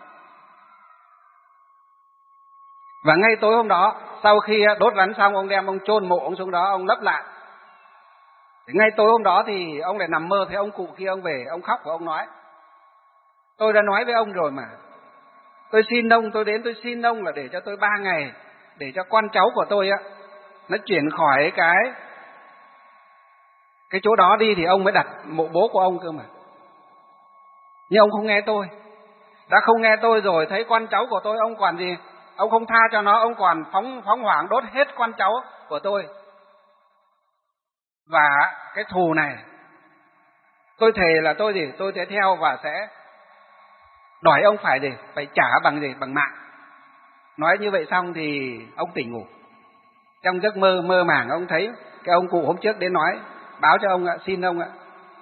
Và ngay tối hôm đó, sau khi đốt rắn xong, ông đem ông chôn mộ ông xuống đó, ông lấp lại. Ngay tối hôm đó thì ông lại nằm mơ thấy ông cụ kia, ông về, ông khóc và ông nói: tôi đã nói với ông rồi mà, tôi xin ông, tôi đến tôi xin ông là để cho tôi ba ngày, để cho con cháu của tôi á nó chuyển khỏi cái cái chỗ đó đi thì ông mới đặt mộ bố của ông cơ mà. Nhưng ông không nghe tôi. Đã không nghe tôi rồi, thấy con cháu của tôi ông còn gì, ông không tha cho nó, ông còn phóng phóng hỏa đốt hết con cháu của tôi. Và cái thù này tôi thề là tôi gì, tôi sẽ theo và sẽ đòi ông phải gì, phải trả bằng gì, bằng mạng. Nói như vậy xong thì ông tỉnh ngủ. Trong giấc mơ mơ màng ông thấy cái ông cụ hôm trước đến nói, báo cho ông ạ, xin ông ạ.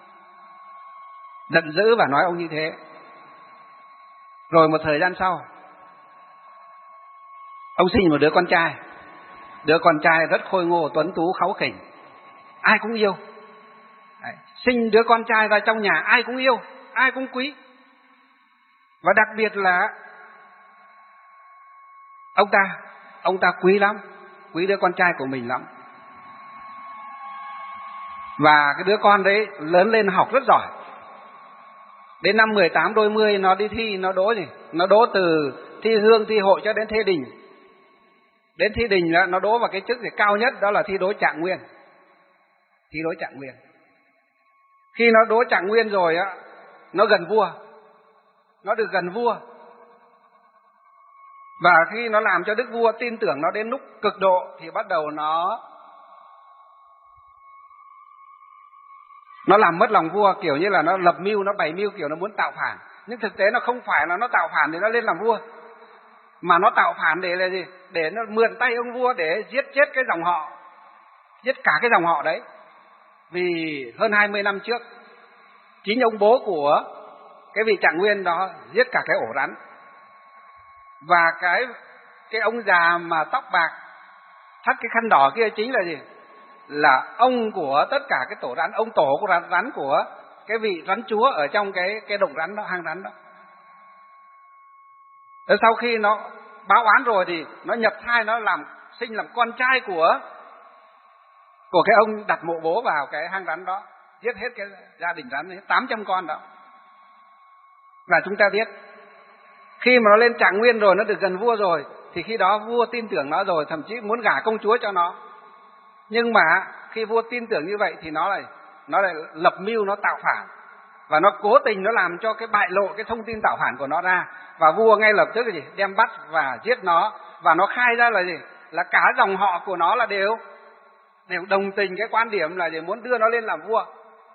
Giận dữ và nói ông như thế. Rồi một thời gian sau, ông sinh một đứa con trai. Đứa con trai rất khôi ngô, tuấn tú, kháu khỉnh, ai cũng yêu. Đấy, sinh đứa con trai ra trong nhà ai cũng yêu, ai cũng quý. Và đặc biệt là ông ta, ông ta quý lắm, quý đứa con trai của mình lắm. Và cái đứa con đấy lớn lên học rất giỏi. Đến năm mười tám đôi mươi nó đi thi, nó đỗ gì? Nó đỗ từ thi hương, thi hội cho đến thi đình. Đến thi đình nó đỗ vào cái chức gì cao nhất, đó là thi đỗ trạng nguyên. Thi đỗ trạng nguyên. Khi nó đỗ trạng nguyên rồi á, nó gần vua. Nó được gần vua. Và khi nó làm cho đức vua tin tưởng nó đến lúc cực độ thì bắt đầu nó Nó làm mất lòng vua, kiểu như là nó lập mưu, nó bày mưu kiểu nó muốn tạo phản. Nhưng thực tế nó không phải là nó tạo phản để nó lên làm vua, mà nó tạo phản để là gì? Để nó mượn tay ông vua để giết chết cái dòng họ, giết cả cái dòng họ đấy. Vì hơn hai mươi năm trước, chính ông bố của cái vị trạng nguyên đó giết cả cái ổ rắn. Và cái cái ông già mà tóc bạc thắt cái khăn đỏ kia chính là gì? Là ông của tất cả cái tổ rắn, ông tổ của rắn, rắn của cái vị rắn chúa ở trong cái cái động rắn đó, hang rắn đó. Rồi sau khi nó báo oán rồi thì nó nhập thai, nó làm sinh làm con trai của của cái ông đặt mộ bố vào cái hang rắn đó, giết hết cái gia đình rắn ấy, tám trăm con đó. Và chúng ta biết khi mà nó lên trạng nguyên rồi, nó được gần vua rồi, thì khi đó vua tin tưởng nó rồi, thậm chí muốn gả công chúa cho nó. Nhưng mà khi vua tin tưởng như vậy thì nó lại nó lại lập mưu, nó tạo phản, và nó cố tình nó làm cho cái bại lộ cái thông tin tạo phản của nó ra. Và vua ngay lập tức là gì? Đem bắt và giết nó. Và nó khai ra là gì? Là cả dòng họ của nó là đều đều đồng tình cái quan điểm là gì? Muốn đưa nó lên làm vua.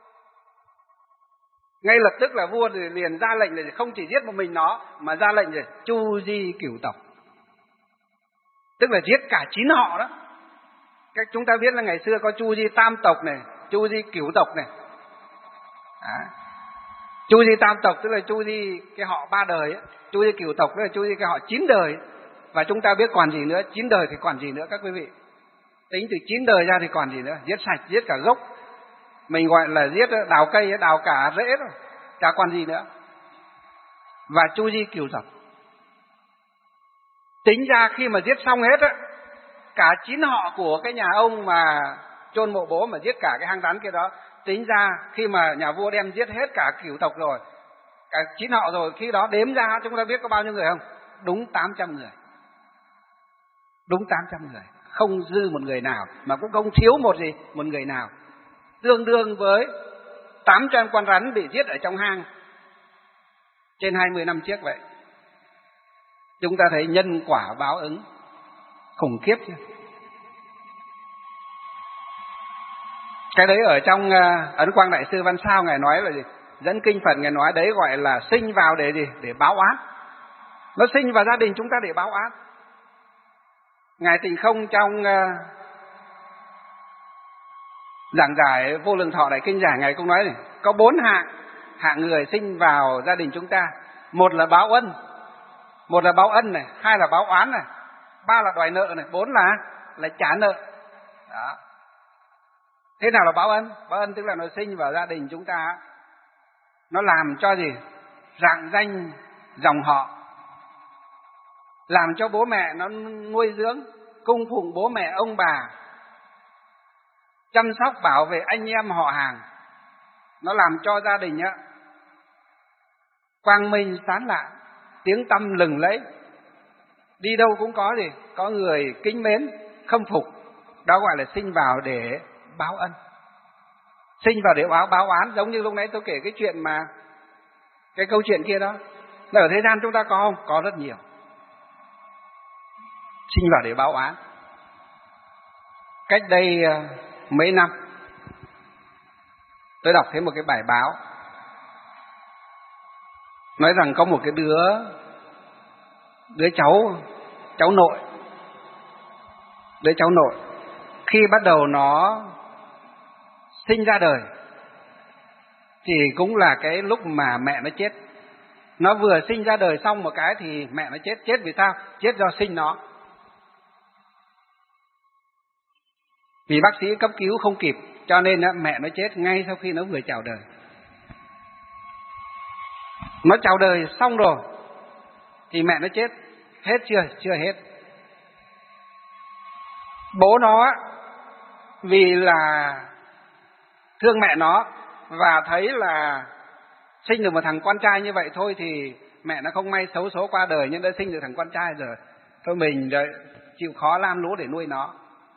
Ngay lập tức là vua thì liền ra lệnh là không chỉ giết một mình nó, mà ra lệnh gì? Chu di cửu tộc, tức là giết cả chín họ đó. Các chúng ta biết là ngày xưa có Chu Di tam tộc này, Chu Di cửu tộc này. À. Chu Di tam tộc tức là Chu Di cái họ ba đời ấy. Chu Di cửu tộc tức là Chu Di cái họ chín đời. Và chúng ta biết còn gì nữa, chín đời thì còn gì nữa các quý vị. Tính từ chín đời ra thì còn gì nữa, giết sạch, giết cả gốc. Mình gọi là giết đào cây, đào cả rễ rồi, chả còn gì nữa. Và Chu Di cửu tộc. Tính ra khi mà giết xong hết á, cả chín họ của cái nhà ông mà chôn mộ bố mà giết cả cái hang rắn kia đó. Tính ra khi mà nhà vua đem giết hết cả cửu tộc rồi, cả chín họ rồi, khi đó đếm ra chúng ta biết có bao nhiêu người không? Đúng tám trăm người. Đúng tám trăm người, không dư một người nào, mà cũng không thiếu một gì, một người nào. Tương đương với tám trăm con rắn bị giết ở trong hang trên hai mươi năm trước vậy. Chúng ta thấy nhân quả báo ứng khủng khiếp chưa? Cái đấy ở trong uh, Ấn Quang Đại Sư Văn Sao ngài nói là gì? Dẫn kinh Phật ngài nói đấy gọi là sinh vào để gì? Để báo oán. Nó sinh vào gia đình chúng ta để báo oán. Ngài Tịnh Không trong uh, giảng giải Vô Lượng Thọ Đại Kinh Giảng ngài cũng nói này, có bốn hạng hạng người sinh vào gia đình chúng ta. Một là báo ân, một là báo ân này, hai là báo oán này, ba là đòi nợ này, bốn là là trả nợ. Đó. Thế nào là báo ân? Báo ân tức là nó sinh vào gia đình chúng ta, nó làm cho gì? Rạng danh dòng họ, làm cho bố mẹ nó nuôi dưỡng, cung phụng bố mẹ ông bà, chăm sóc bảo vệ anh em họ hàng. Nó làm cho gia đình á quang minh sáng lạ, tiếng tăm lừng lẫy, đi đâu cũng có gì, có người kính mến, khâm phục. Đó gọi là sinh vào để báo ân, sinh vào để báo báo oán. Giống như lúc nãy tôi kể cái chuyện mà cái câu chuyện kia đó, là ở thế gian chúng ta có không? Có rất nhiều. Sinh vào để báo oán. Cách đây mấy năm tôi đọc thấy một cái bài báo nói rằng có một cái đứa đứa cháu cháu nội đứa cháu nội khi bắt đầu nó sinh ra đời thì cũng là cái lúc mà mẹ nó chết. Nó vừa sinh ra đời xong một cái thì mẹ nó chết. Chết vì sao? Chết do sinh nó. Vì bác sĩ cấp cứu không kịp, cho nên mẹ nó chết ngay sau khi nó vừa chào đời. Nó chào đời xong rồi thì mẹ nó chết. Hết chưa? Chưa hết. Bố nó vì là thương mẹ nó và thấy là sinh được một thằng con trai như vậy thôi thì mẹ nó không may xấu số qua đời, nhưng đã sinh được thằng con trai rồi, thôi mình rồi chịu khó lam lũ để nuôi nó.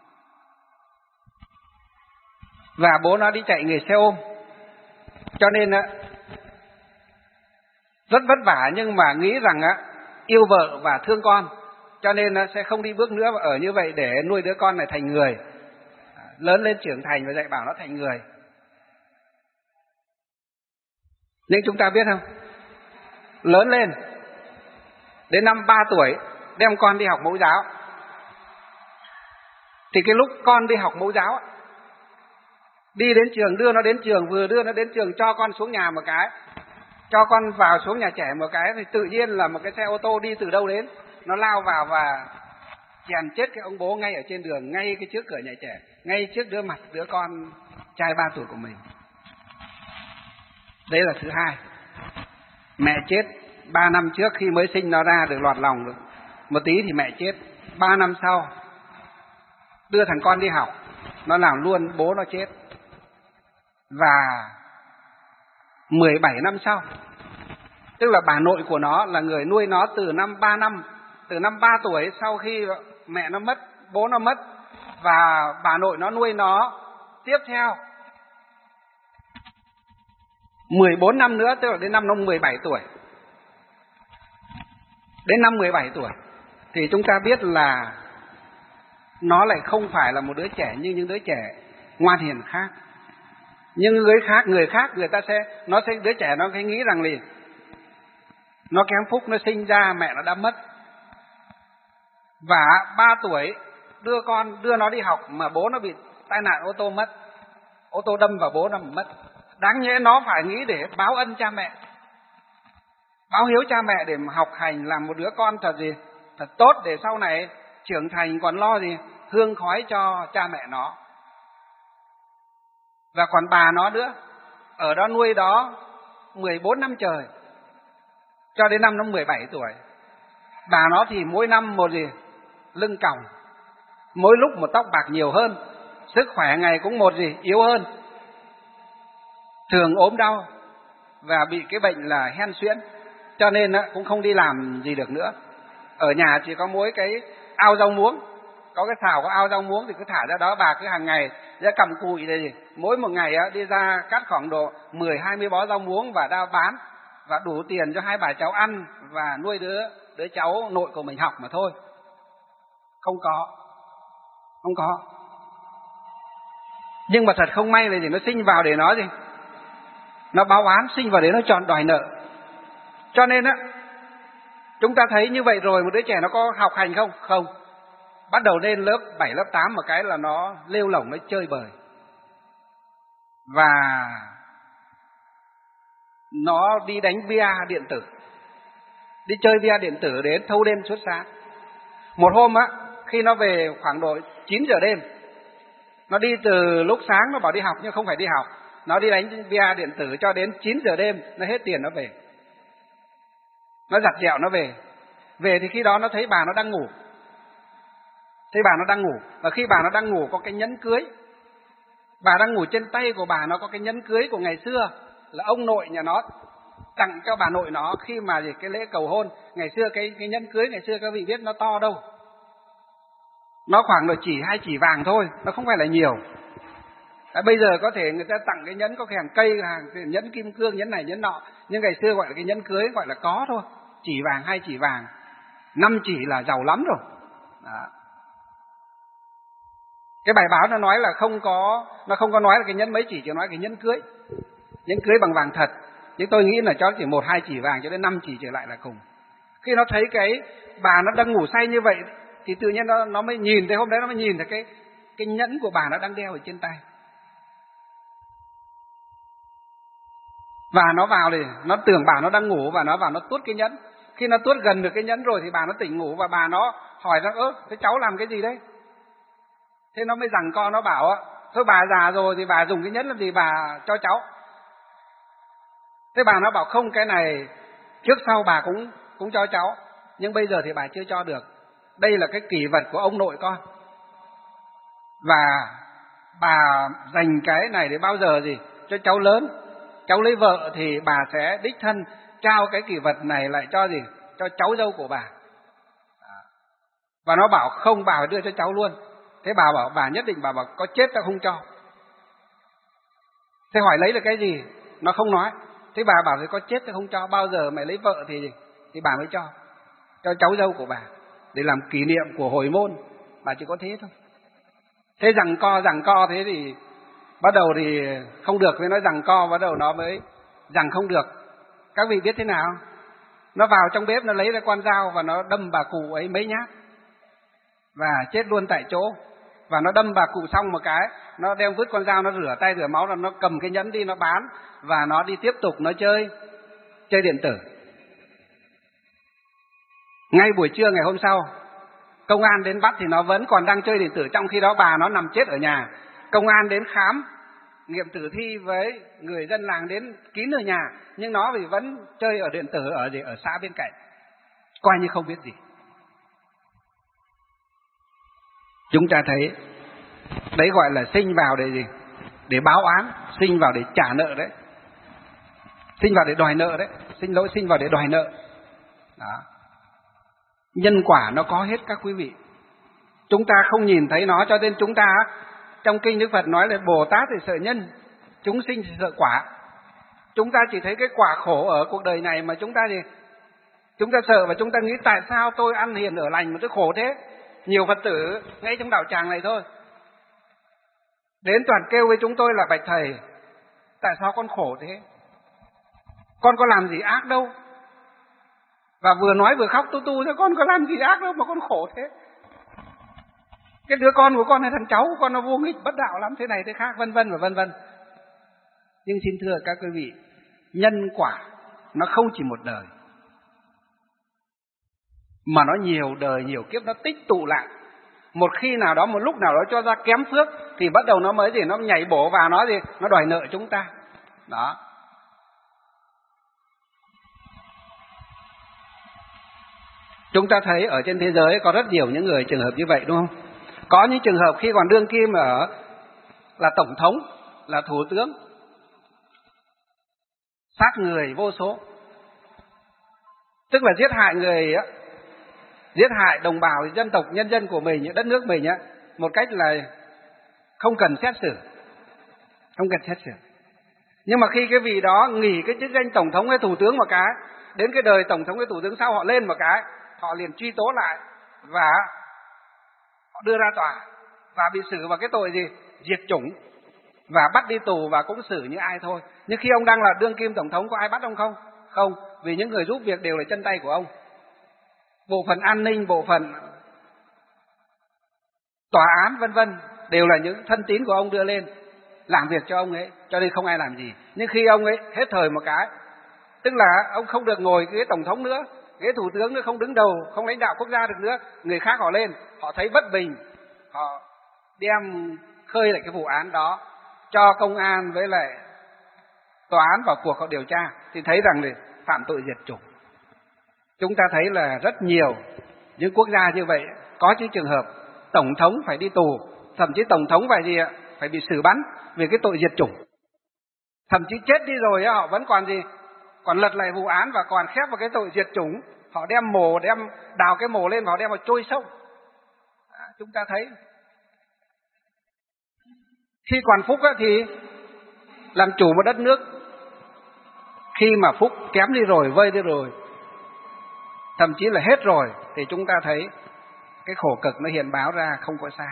Và bố nó đi chạy nghề xe ôm, cho nên rất vất vả, nhưng mà nghĩ rằng yêu vợ và thương con, cho nên sẽ không đi bước nữa và ở như vậy để nuôi đứa con này thành người, lớn lên trưởng thành và dạy bảo nó thành người. Nhưng chúng ta biết không, lớn lên đến năm ba tuổi đem con đi học mẫu giáo, thì cái lúc con đi học mẫu giáo, đi đến trường, đưa nó đến trường, vừa đưa nó đến trường cho con xuống nhà một cái, cho con vào xuống nhà trẻ một cái, thì tự nhiên là một cái xe ô tô đi từ đâu đến, nó lao vào và chèn chết cái ông bố ngay ở trên đường, ngay cái trước cửa nhà trẻ, ngay trước đứa mặt đứa con trai ba tuổi của mình. Đấy là thứ hai. Mẹ chết ba năm trước khi mới sinh nó ra được lọt lòng được một tí thì mẹ chết. Ba năm sau đưa thằng con đi học, nó làm luôn bố nó chết. Và mười bảy năm sau, tức là bà nội của nó là người nuôi nó từ năm ba năm, từ năm ba tuổi sau khi mẹ nó mất, bố nó mất, và bà nội nó nuôi nó tiếp theo mười bốn năm nữa, tức là đến năm nó mười bảy tuổi. Đến năm mười bảy tuổi thì chúng ta biết là nó lại không phải là một đứa trẻ như những đứa trẻ ngoan hiền khác. Nhưng người khác, người khác người ta sẽ, nó sẽ đứa trẻ nó sẽ nghĩ rằng là nó kém phúc, nó sinh ra mẹ nó đã mất. Và ba tuổi đưa con, đưa nó đi học mà bố nó bị tai nạn ô tô mất, ô tô đâm vào bố nó mất. Đáng nhẽ nó phải nghĩ để báo ân cha mẹ, báo hiếu cha mẹ để mà học hành làm một đứa con thật gì, thật tốt, để sau này trưởng thành còn lo gì hương khói cho cha mẹ nó. Và còn bà nó nữa, ở đó nuôi đó mười bốn năm trời, cho đến năm nó mười bảy tuổi. Bà nó thì mỗi năm một gì lưng còng, mỗi lúc một tóc bạc nhiều hơn, sức khỏe ngày cũng một gì yếu hơn, thường ốm đau và bị cái bệnh là hen suyễn, cho nên cũng không đi làm gì được nữa. Ở nhà chỉ có mỗi cái ao rau muống, có cái xào có ao rau muống thì cứ thả ra đó, bà cứ hàng ngày ra cầm cùi đây, mỗi một ngày đi ra cắt khoảng độ mười hai mươi bó rau muống và ra bán, và đủ tiền cho hai bà cháu ăn và nuôi đứa đứa cháu nội của mình học mà thôi. Không có, không có. Nhưng mà thật không may là gì, nó sinh vào để nó gì, nó báo oán, sinh vào để nó chọn đòi nợ. Cho nên á, chúng ta thấy như vậy rồi, một đứa trẻ nó có học hành không? Không. Bắt đầu lên lớp bảy, lớp tám một cái là nó lêu lổng, nó chơi bời. Và nó đi đánh bia điện tử, đi chơi bia điện tử đến thâu đêm suốt sáng. Một hôm á, khi nó về khoảng độ chín giờ đêm, nó đi từ lúc sáng nó bảo đi học nhưng không phải đi học, nó đi đánh bia điện tử cho đến chín giờ đêm, nó hết tiền nó về. Nó giặt dẹo nó về. Về thì khi đó nó thấy bà nó đang ngủ. Thấy bà nó đang ngủ. Và khi bà nó đang ngủ có cái nhẫn cưới. Bà đang ngủ, trên tay của bà nó có cái nhẫn cưới của ngày xưa, là ông nội nhà nó tặng cho bà nội nó khi mà gì cái lễ cầu hôn. Ngày xưa cái, cái nhẫn cưới ngày xưa các vị biết nó to đâu. Nó khoảng độ chỉ hai chỉ vàng thôi, nó không phải là nhiều. À, bây giờ có thể người ta tặng cái nhẫn có cái hàng cây, hàng nhẫn kim cương, nhẫn này nhẫn nọ, nhưng ngày xưa gọi là cái nhẫn cưới gọi là có thôi, chỉ vàng, hai chỉ vàng, năm chỉ là giàu lắm rồi. Đó. Cái bài báo nó nói là không có, nó không có nói là cái nhẫn mấy chỉ, chỉ nói cái nhẫn cưới, nhẫn cưới bằng vàng thật. Nhưng tôi nghĩ là cho chỉ một hai chỉ vàng cho đến năm chỉ trở lại là cùng. Khi nó thấy cái bà nó đang ngủ say như vậy thì tự nhiên nó nó mới nhìn thấy, hôm đấy nó mới nhìn thấy cái cái nhẫn của bà nó đang đeo ở trên tay. Và nó vào thì nó tưởng bà nó đang ngủ và nó vào nó tuốt cái nhẫn. Khi nó tuốt gần được cái nhẫn rồi thì bà nó tỉnh ngủ và bà nó hỏi rằng ơ, thế cháu làm cái gì đấy? Thế nó mới giằng co, nó bảo thôi bà già rồi thì bà dùng cái nhẫn làm gì bà cho cháu. Thế bà nó bảo không, cái này trước sau bà cũng cũng cho cháu, nhưng bây giờ thì bà chưa cho được. Đây là cái kỷ vật của ông nội con. Và bà dành cái này để bao giờ gì cho cháu lớn, cháu lấy vợ thì bà sẽ đích thân trao cái kỷ vật này lại cho gì, cho cháu dâu của bà. Và nó bảo không, bà phải đưa cho cháu luôn. Thế bà bảo, bà nhất định bà bảo có chết tao không cho. Thế hỏi lấy được cái gì? Nó không nói. Thế bà bảo thì có chết tao không cho, bao giờ mày lấy vợ thì gì thì bà mới cho cho cháu dâu của bà, để làm kỷ niệm của hồi môn. Bà chỉ có thế thôi. Thế giằng co giằng co thế thì bắt đầu thì không được, với nó giằng co, bắt đầu nó mới giằng không được. Các vị biết thế nào? Nó vào trong bếp, nó lấy ra con dao và nó đâm bà cụ ấy mấy nhát và chết luôn tại chỗ. Và nó đâm bà cụ xong một cái, nó đem vứt con dao, nó rửa tay rửa máu, rồi nó cầm cái nhẫn đi nó bán và nó đi tiếp tục nó chơi chơi điện tử. Ngay buổi trưa ngày hôm sau, công an đến bắt thì nó vẫn còn đang chơi điện tử, trong khi đó bà nó nằm chết ở nhà. Công an đến khám nghiệm tử thi với người dân làng đến kín ở nhà, nhưng nó thì vẫn chơi ở điện tử ở gì ở xã bên cạnh, coi như không biết gì. Chúng ta thấy đấy gọi là sinh vào để gì? Để báo oán, sinh vào để trả nợ đấy, sinh vào để đòi nợ đấy, xin lỗi, sinh vào để đòi nợ. Đó. Nhân quả nó có hết các quý vị. Chúng ta không nhìn thấy nó, cho nên chúng ta trong kinh Đức Phật nói là Bồ Tát thì sợ nhân, chúng sinh thì sợ quả. Chúng ta chỉ thấy cái quả khổ ở cuộc đời này mà chúng ta gì? Chúng ta sợ và chúng ta nghĩ tại sao tôi ăn hiền ở lành mà tôi khổ thế? Nhiều Phật tử ngay trong đạo tràng này thôi đến toàn kêu với chúng tôi là bạch thầy, tại sao con khổ thế? Con có làm gì ác đâu. Và vừa nói vừa khóc tu tu, thế con có làm gì ác đâu mà con khổ thế? Cái đứa con của con hay thằng cháu của con nó vô nghịch bất đạo lắm, thế này thế khác, vân vân và vân vân. Nhưng xin thưa các quý vị, nhân quả nó không chỉ một đời, mà nó nhiều đời nhiều kiếp, nó tích tụ lại. Một khi nào đó, một lúc nào đó cho ra kém phước thì bắt đầu nó mới gì, nó nhảy bổ vào, nó gì, nó đòi nợ chúng ta. Đó. Chúng ta thấy ở trên thế giới có rất nhiều những người trường hợp như vậy, đúng không? Có những trường hợp khi còn đương kim ở là tổng thống, là thủ tướng, sát người vô số, tức là giết hại người, giết hại đồng bào dân tộc nhân dân của mình, đất nước mình một cách là không cần xét xử, không cần xét xử. Nhưng mà khi cái vị đó nghỉ cái chức danh tổng thống hay thủ tướng một cái, đến cái đời tổng thống hay thủ tướng sau họ lên một cái, họ liền truy tố lại và họ đưa ra tòa và bị xử vào cái tội gì? Diệt chủng, và bắt đi tù và cũng xử như ai thôi. Nhưng khi ông đang là đương kim tổng thống có ai bắt ông không? Không, vì những người giúp việc đều là chân tay của ông. Bộ phận an ninh, bộ phận tòa án vân vân đều là những thân tín của ông đưa lên làm việc cho ông ấy, cho nên không ai làm gì. Nhưng khi ông ấy hết thời một cái, tức là ông không được ngồi ghế tổng thống nữa, ghế thủ tướng nữa, không đứng đầu, không lãnh đạo quốc gia được nữa, người khác họ lên, họ thấy bất bình, họ đem khơi lại cái vụ án đó, cho công an với lại tòa án vào cuộc họ điều tra, thì thấy rằng là phạm tội diệt chủng. Chúng ta thấy là rất nhiều những quốc gia như vậy có những trường hợp tổng thống phải đi tù, thậm chí tổng thống phải gì ạ? Phải bị xử bắn về cái tội diệt chủng. Thậm chí chết đi rồi họ vẫn còn gì? Còn lật lại vụ án và còn khép vào cái tội diệt chủng. Họ đem mồ, đem đào cái mồ lên và họ đem vào trôi sông. À, chúng ta thấy khi còn phúc á, thì làm chủ một đất nước. Khi mà phúc kém đi rồi, vơi đi rồi, thậm chí là hết rồi, thì chúng ta thấy cái khổ cực nó hiện báo ra không có xa.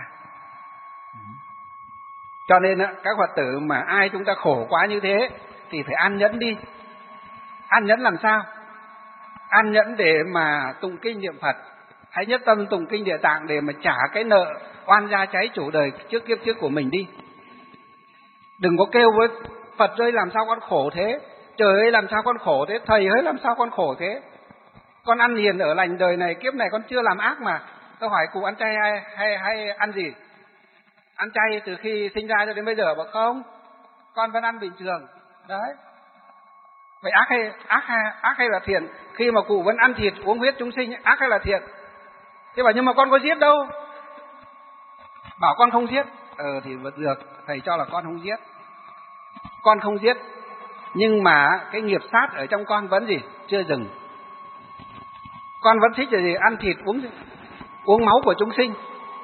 Cho nên á, các Phật tử mà ai chúng ta khổ quá như thế thì phải an nhẫn đi. An nhẫn làm sao? An nhẫn để mà tụng kinh niệm Phật, hãy nhất tâm tụng kinh Địa Tạng để mà trả cái nợ oan gia cháy chủ đời trước kiếp trước của mình đi. Đừng có kêu với Phật ơi làm sao con khổ thế, trời ơi làm sao con khổ thế, thầy ơi làm sao con khổ thế. Con ăn hiền ở lành đời này, kiếp này con chưa làm ác mà. Tôi hỏi cụ ăn chay hay, hay, hay ăn gì? Ăn chay từ khi sinh ra cho đến bây giờ, bảo không, con vẫn ăn bình thường. Đấy. Vậy ác hay, ác hay, ác hay là thiện? Khi mà cụ vẫn ăn thịt, uống huyết chúng sinh, ác hay là thiện? Thế bảo nhưng mà con có giết đâu. Bảo con không giết. Ờ thì vật được, thầy cho là con không giết. Con không giết, nhưng mà cái nghiệp sát ở trong con vẫn gì? Chưa dừng. Con vẫn thích là gì? Ăn thịt, uống uống máu của chúng sinh.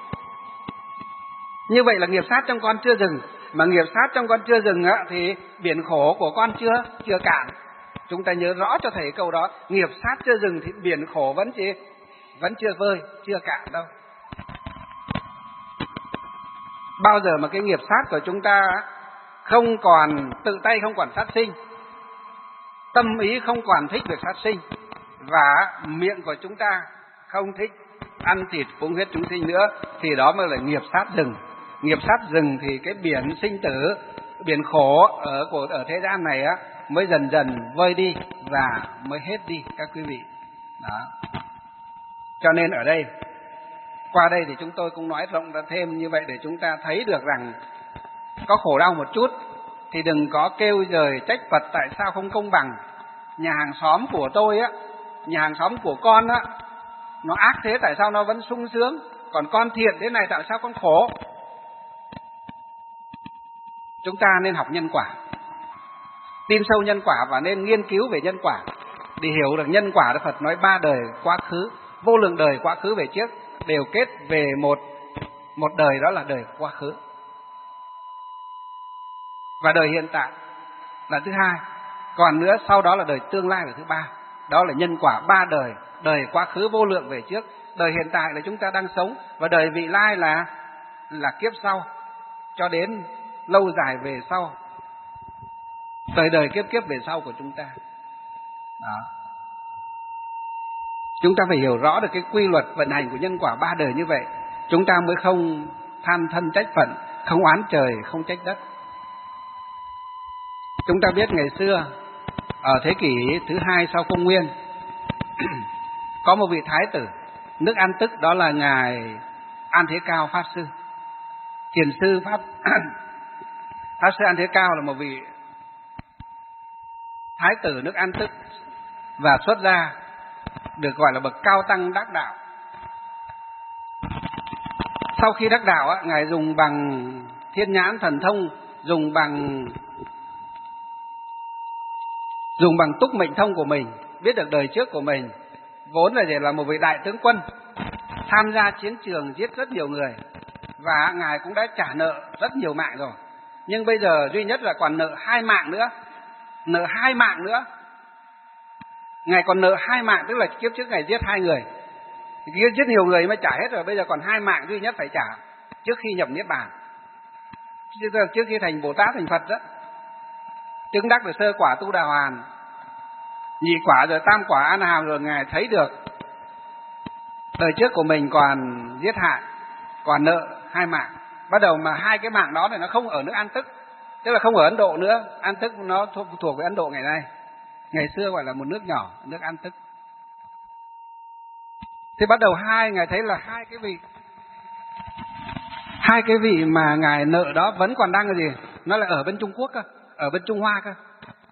Như vậy là nghiệp sát trong con chưa dừng. Mà nghiệp sát trong con chưa dừng á, thì biển khổ của con chưa chưa cạn. Chúng ta nhớ rõ cho thầy câu đó. Nghiệp sát chưa dừng thì biển khổ vẫn gì? Vẫn chưa vơi, chưa cạn đâu. Bao giờ mà cái nghiệp sát của chúng ta không còn tự tay, không còn sát sinh, tâm ý không còn thích việc sát sinh, và miệng của chúng ta không thích ăn thịt uống huyết chúng sinh nữa, thì đó mới là nghiệp sát rừng. Nghiệp sát rừng thì cái biển sinh tử, biển khổ ở của ở thế gian này á mới dần dần vơi đi và mới hết đi các quý vị. Đó. Cho nên ở đây, qua đây thì chúng tôi cũng nói rộng ra thêm như vậy để chúng ta thấy được rằng có khổ đau một chút thì đừng có kêu rời trách Phật tại sao không công bằng. Nhà hàng xóm của tôi á, nhà hàng xóm của con á, nó ác thế tại sao nó vẫn sung sướng, còn con thiện thế này tại sao con khổ. Chúng ta nên học nhân quả, tin sâu nhân quả và nên nghiên cứu về nhân quả để hiểu được nhân quả. Đức Phật nói ba đời quá khứ, vô lượng đời quá khứ về trước đều kết về một một đời, đó là đời quá khứ. Và đời hiện tại là thứ hai, còn nữa sau đó là đời tương lai là thứ ba. Đó là nhân quả ba đời, đời quá khứ vô lượng về trước, đời hiện tại là chúng ta đang sống, và đời vị lai là là kiếp sau, cho đến lâu dài về sau, đời đời kiếp kiếp về sau của chúng ta. Đó. Chúng ta phải hiểu rõ được cái quy luật vận hành của nhân quả ba đời như vậy, chúng ta mới không than thân trách phận, không oán trời, không trách đất. Chúng ta biết ngày xưa ở thế kỷ thứ hai sau công nguyên có một vị thái tử nước An Tức, đó là ngài An Thế Cao Pháp Sư, thiền sư Pháp Pháp Sư An Thế Cao là một vị thái tử nước An Tức và xuất gia, được gọi là bậc cao tăng đắc đạo. Sau khi đắc đạo, ngài dùng bằng thiên nhãn thần thông, dùng bằng dùng bằng túc mệnh thông của mình, biết được đời trước của mình, vốn là để là một vị đại tướng quân, tham gia chiến trường giết rất nhiều người, và Ngài cũng đã trả nợ rất nhiều mạng rồi. Nhưng bây giờ duy nhất là còn nợ hai mạng nữa, nợ hai mạng nữa. Ngài còn nợ hai mạng, tức là kiếp trước Ngài giết hai người, giết nhiều người mới trả hết rồi, bây giờ còn hai mạng duy nhất phải trả trước khi nhập niết bàn, trước khi thành Bồ Tát thành Phật đó, chứng đắc được sơ quả Tu Đà Hoàn, nhị quả rồi tam quả A La Hàm rồi. Ngài thấy được đời trước của mình còn giết hại, còn nợ hai mạng. Bắt đầu mà hai cái mạng đó thì nó không ở nước An Tức, tức là không ở Ấn Độ nữa. An Tức nó thuộc về Ấn Độ ngày nay, ngày xưa gọi là một nước nhỏ, nước An Tức. Thì bắt đầu hai Ngài thấy là hai cái vị hai cái vị mà Ngài nợ đó vẫn còn đang là gì? Nó là ở bên Trung Quốc cơ, ở bên Trung Hoa cơ.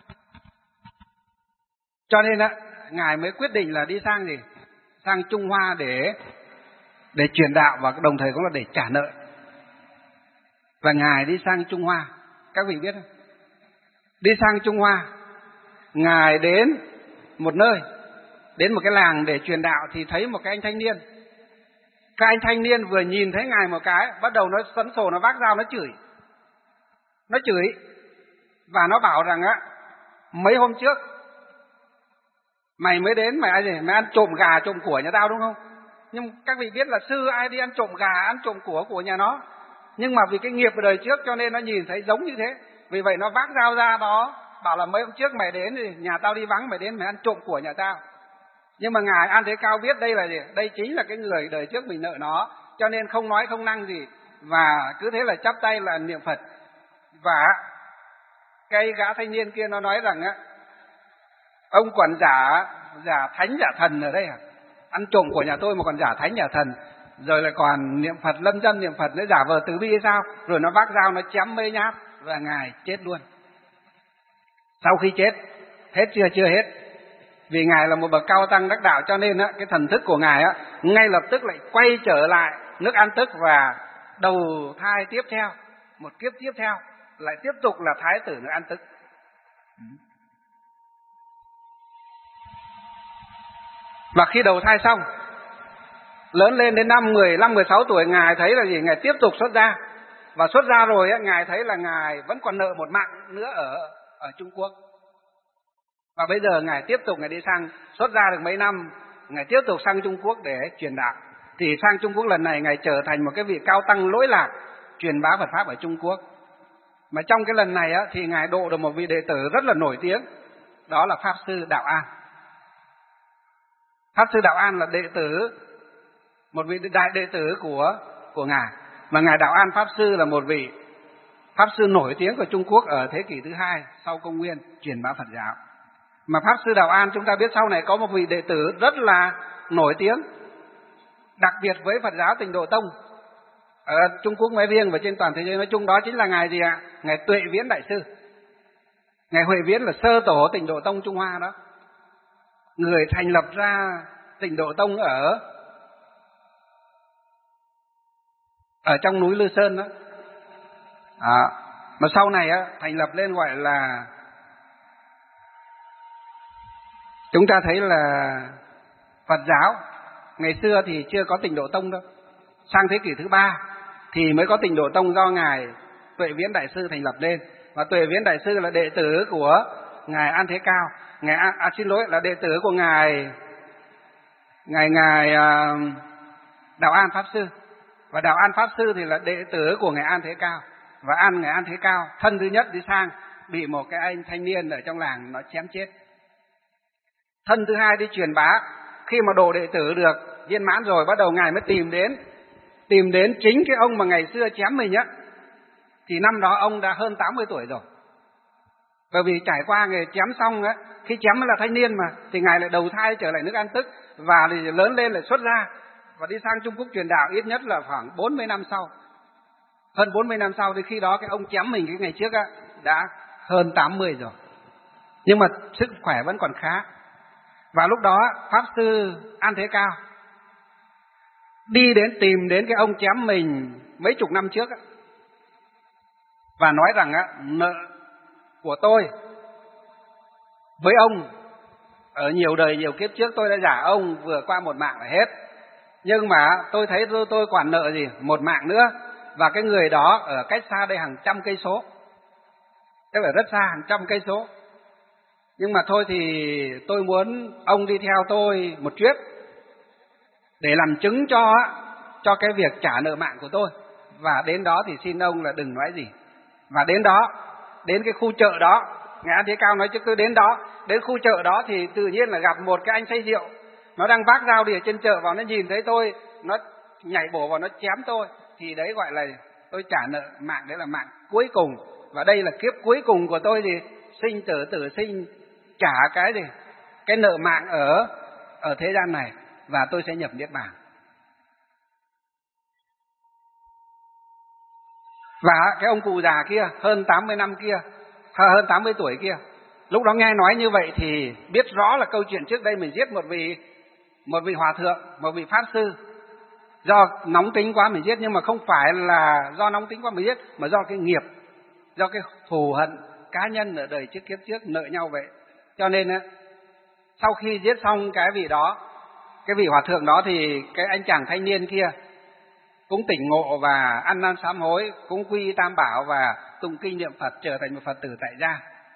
Cho nên á, Ngài mới quyết định là đi sang gì? Sang Trung Hoa để để truyền đạo, và đồng thời cũng là để trả nợ. Và Ngài đi sang Trung Hoa, các vị biết không? Đi sang Trung Hoa, Ngài đến một nơi, đến một cái làng để truyền đạo, thì thấy một cái anh thanh niên. Cái anh thanh niên vừa nhìn thấy Ngài một cái, bắt đầu nó sấn sổ, nó vác dao, nó chửi. Nó chửi và nó bảo rằng á, mấy hôm trước mày mới đến, mày ai gì? Mày ăn trộm gà, trộm của nhà tao đúng không? Nhưng các vị biết là sư ai đi ăn trộm gà, ăn trộm của của nhà nó. Nhưng mà vì cái nghiệp của đời trước cho nên nó nhìn thấy giống như thế. Vì vậy nó vác dao ra đó, bảo là mấy hôm trước mày đến thì nhà tao đi vắng, mày đến mày ăn trộm của nhà tao. Nhưng mà Ngài An Thế Cao biết đây là gì? Đây chính là cái người đời trước mình nợ nó, cho nên không nói không năng gì, và cứ thế là chắp tay là niệm Phật. Và cái gã thanh niên kia nó nói rằng á, ông còn giả giả thánh giả thần ở đây à? Ăn trộm của nhà tôi mà còn giả thánh giả thần, rồi lại còn niệm Phật, lâm dâm niệm Phật, nó giả vờ từ bi hay sao? Rồi nó vác dao nó chém mấy nhát và Ngài chết luôn. Sau khi chết, hết chưa? Chưa hết. Vì Ngài là một bậc cao tăng đắc đạo, cho nên á, cái thần thức của Ngài á, ngay lập tức lại quay trở lại nước An Tức, và đầu thai tiếp theo, một kiếp tiếp theo lại tiếp tục là thái tử nước An Tức. Và khi đầu thai xong, lớn lên đến năm mười lăm mười sáu tuổi, Ngài thấy là gì? Ngài tiếp tục xuất gia. Và xuất gia rồi á, Ngài thấy là Ngài vẫn còn nợ một mạng nữa ở ở Trung Quốc. Và bây giờ Ngài tiếp tục Ngài đi sang, xuất gia được mấy năm, Ngài tiếp tục sang Trung Quốc để truyền đạo. Thì sang Trung Quốc lần này Ngài trở thành một cái vị cao tăng lỗi lạc, truyền bá Phật pháp ở Trung Quốc. Mà trong cái lần này á, thì Ngài độ được một vị đệ tử rất là nổi tiếng, đó là Pháp Sư Đạo An. Pháp Sư Đạo An là đệ tử, một vị đại đệ tử của của Ngài. Mà Ngài Đạo An Pháp Sư là một vị Pháp Sư nổi tiếng của Trung Quốc ở thế kỷ thứ hai sau công nguyên, truyền bá Phật giáo. Mà Pháp Sư Đạo An chúng ta biết sau này có một vị đệ tử rất là nổi tiếng, đặc biệt với Phật giáo Tịnh Độ Tông ở Trung Quốc nói riêng và trên toàn thế giới nói chung, đó chính là Ngài gì ạ? Ngài Tuệ Viễn Đại Sư. Ngài Huệ Viễn là sơ tổ Tịnh Độ Tông Trung Hoa đó, người thành lập ra Tịnh Độ Tông ở ở trong núi Lư Sơn đó. À, mà sau này á, thành lập lên gọi là, chúng ta thấy là Phật giáo ngày xưa thì chưa có Tịnh Độ Tông đâu, sang thế kỷ thứ ba thì mới có Tịnh Độ Tông do Ngài Tuệ Viễn Đại Sư thành lập lên. Và Tuệ Viễn Đại Sư là đệ tử của Ngài An Thế Cao, ngài à, à, xin lỗi là đệ tử của ngài ngài ngài uh, Đạo An Pháp Sư. Và Đạo An Pháp Sư thì là đệ tử của ngài An Thế Cao. Và An ngài An Thế Cao thân thứ nhất đi sang bị một cái anh thanh niên ở trong làng nó chém chết. Thân thứ hai đi truyền bá, khi mà độ đệ tử được viên mãn rồi, bắt đầu ngài mới tìm đến tìm đến chính cái ông mà ngày xưa chém mình á. Thì năm đó ông đã hơn tám mươi tuổi rồi. Bởi vì trải qua nghề chém xong á, khi chém là thanh niên mà, thì ngài lại đầu thai trở lại nước An Tức, và thì lớn lên lại xuất gia và đi sang Trung Quốc truyền đạo, ít nhất là khoảng bốn mươi năm sau. Hơn bốn mươi năm sau thì khi đó cái ông chém mình cái ngày trước á đã hơn tám mươi rồi. Nhưng mà sức khỏe vẫn còn khá. Và lúc đó Pháp Sư An Thế Cao đi đến tìm đến cái ông chém mình mấy chục năm trước á. và nói rằng á, nợ của tôi với ông ở nhiều đời nhiều kiếp trước tôi đã trả ông vừa qua một mạng là hết. Nhưng mà tôi thấy tôi, tôi còn nợ gì? Một mạng nữa. Và cái người đó ở cách xa đây hàng trăm cây số. Tức là rất xa, hàng trăm cây số. Nhưng mà thôi thì tôi muốn ông đi theo tôi một chuyến để làm chứng cho cho cái việc trả nợ mạng của tôi. Và đến đó thì xin ông là đừng nói gì. Và đến đó, đến cái khu chợ đó, Ngài An Thế Cao nói chứ cứ đến đó, đến khu chợ đó thì tự nhiên là gặp một cái anh say rượu, nó đang vác dao đi ở trên chợ vào, nó nhìn thấy tôi, nó nhảy bổ vào nó chém tôi, thì đấy gọi là tôi trả nợ mạng, đấy là mạng cuối cùng. Và đây là kiếp cuối cùng của tôi thì sinh tử tử sinh trả cái gì? Cái nợ mạng ở ở thế gian này, và tôi sẽ nhập niết bàn. Và cái ông cụ già kia, hơn tám mươi năm kia, hơn tám mươi tuổi kia, lúc đó nghe nói như vậy thì biết rõ là câu chuyện trước đây mình giết một vị một vị hòa thượng, một vị pháp sư, do nóng tính quá mình giết. Nhưng mà không phải là do nóng tính quá mình giết, mà do cái nghiệp, do cái thù hận cá nhân ở đời trước kiếp trước nợ nhau vậy. Cho nên á, sau khi giết xong cái vị đó, cái vị hòa thượng đó, thì cái anh chàng thanh niên kia cũng tỉnh ngộ và ăn năn sám hối, cũng quy tam bảo và tụng kinh niệm Phật, trở thành một Phật tử tại gia.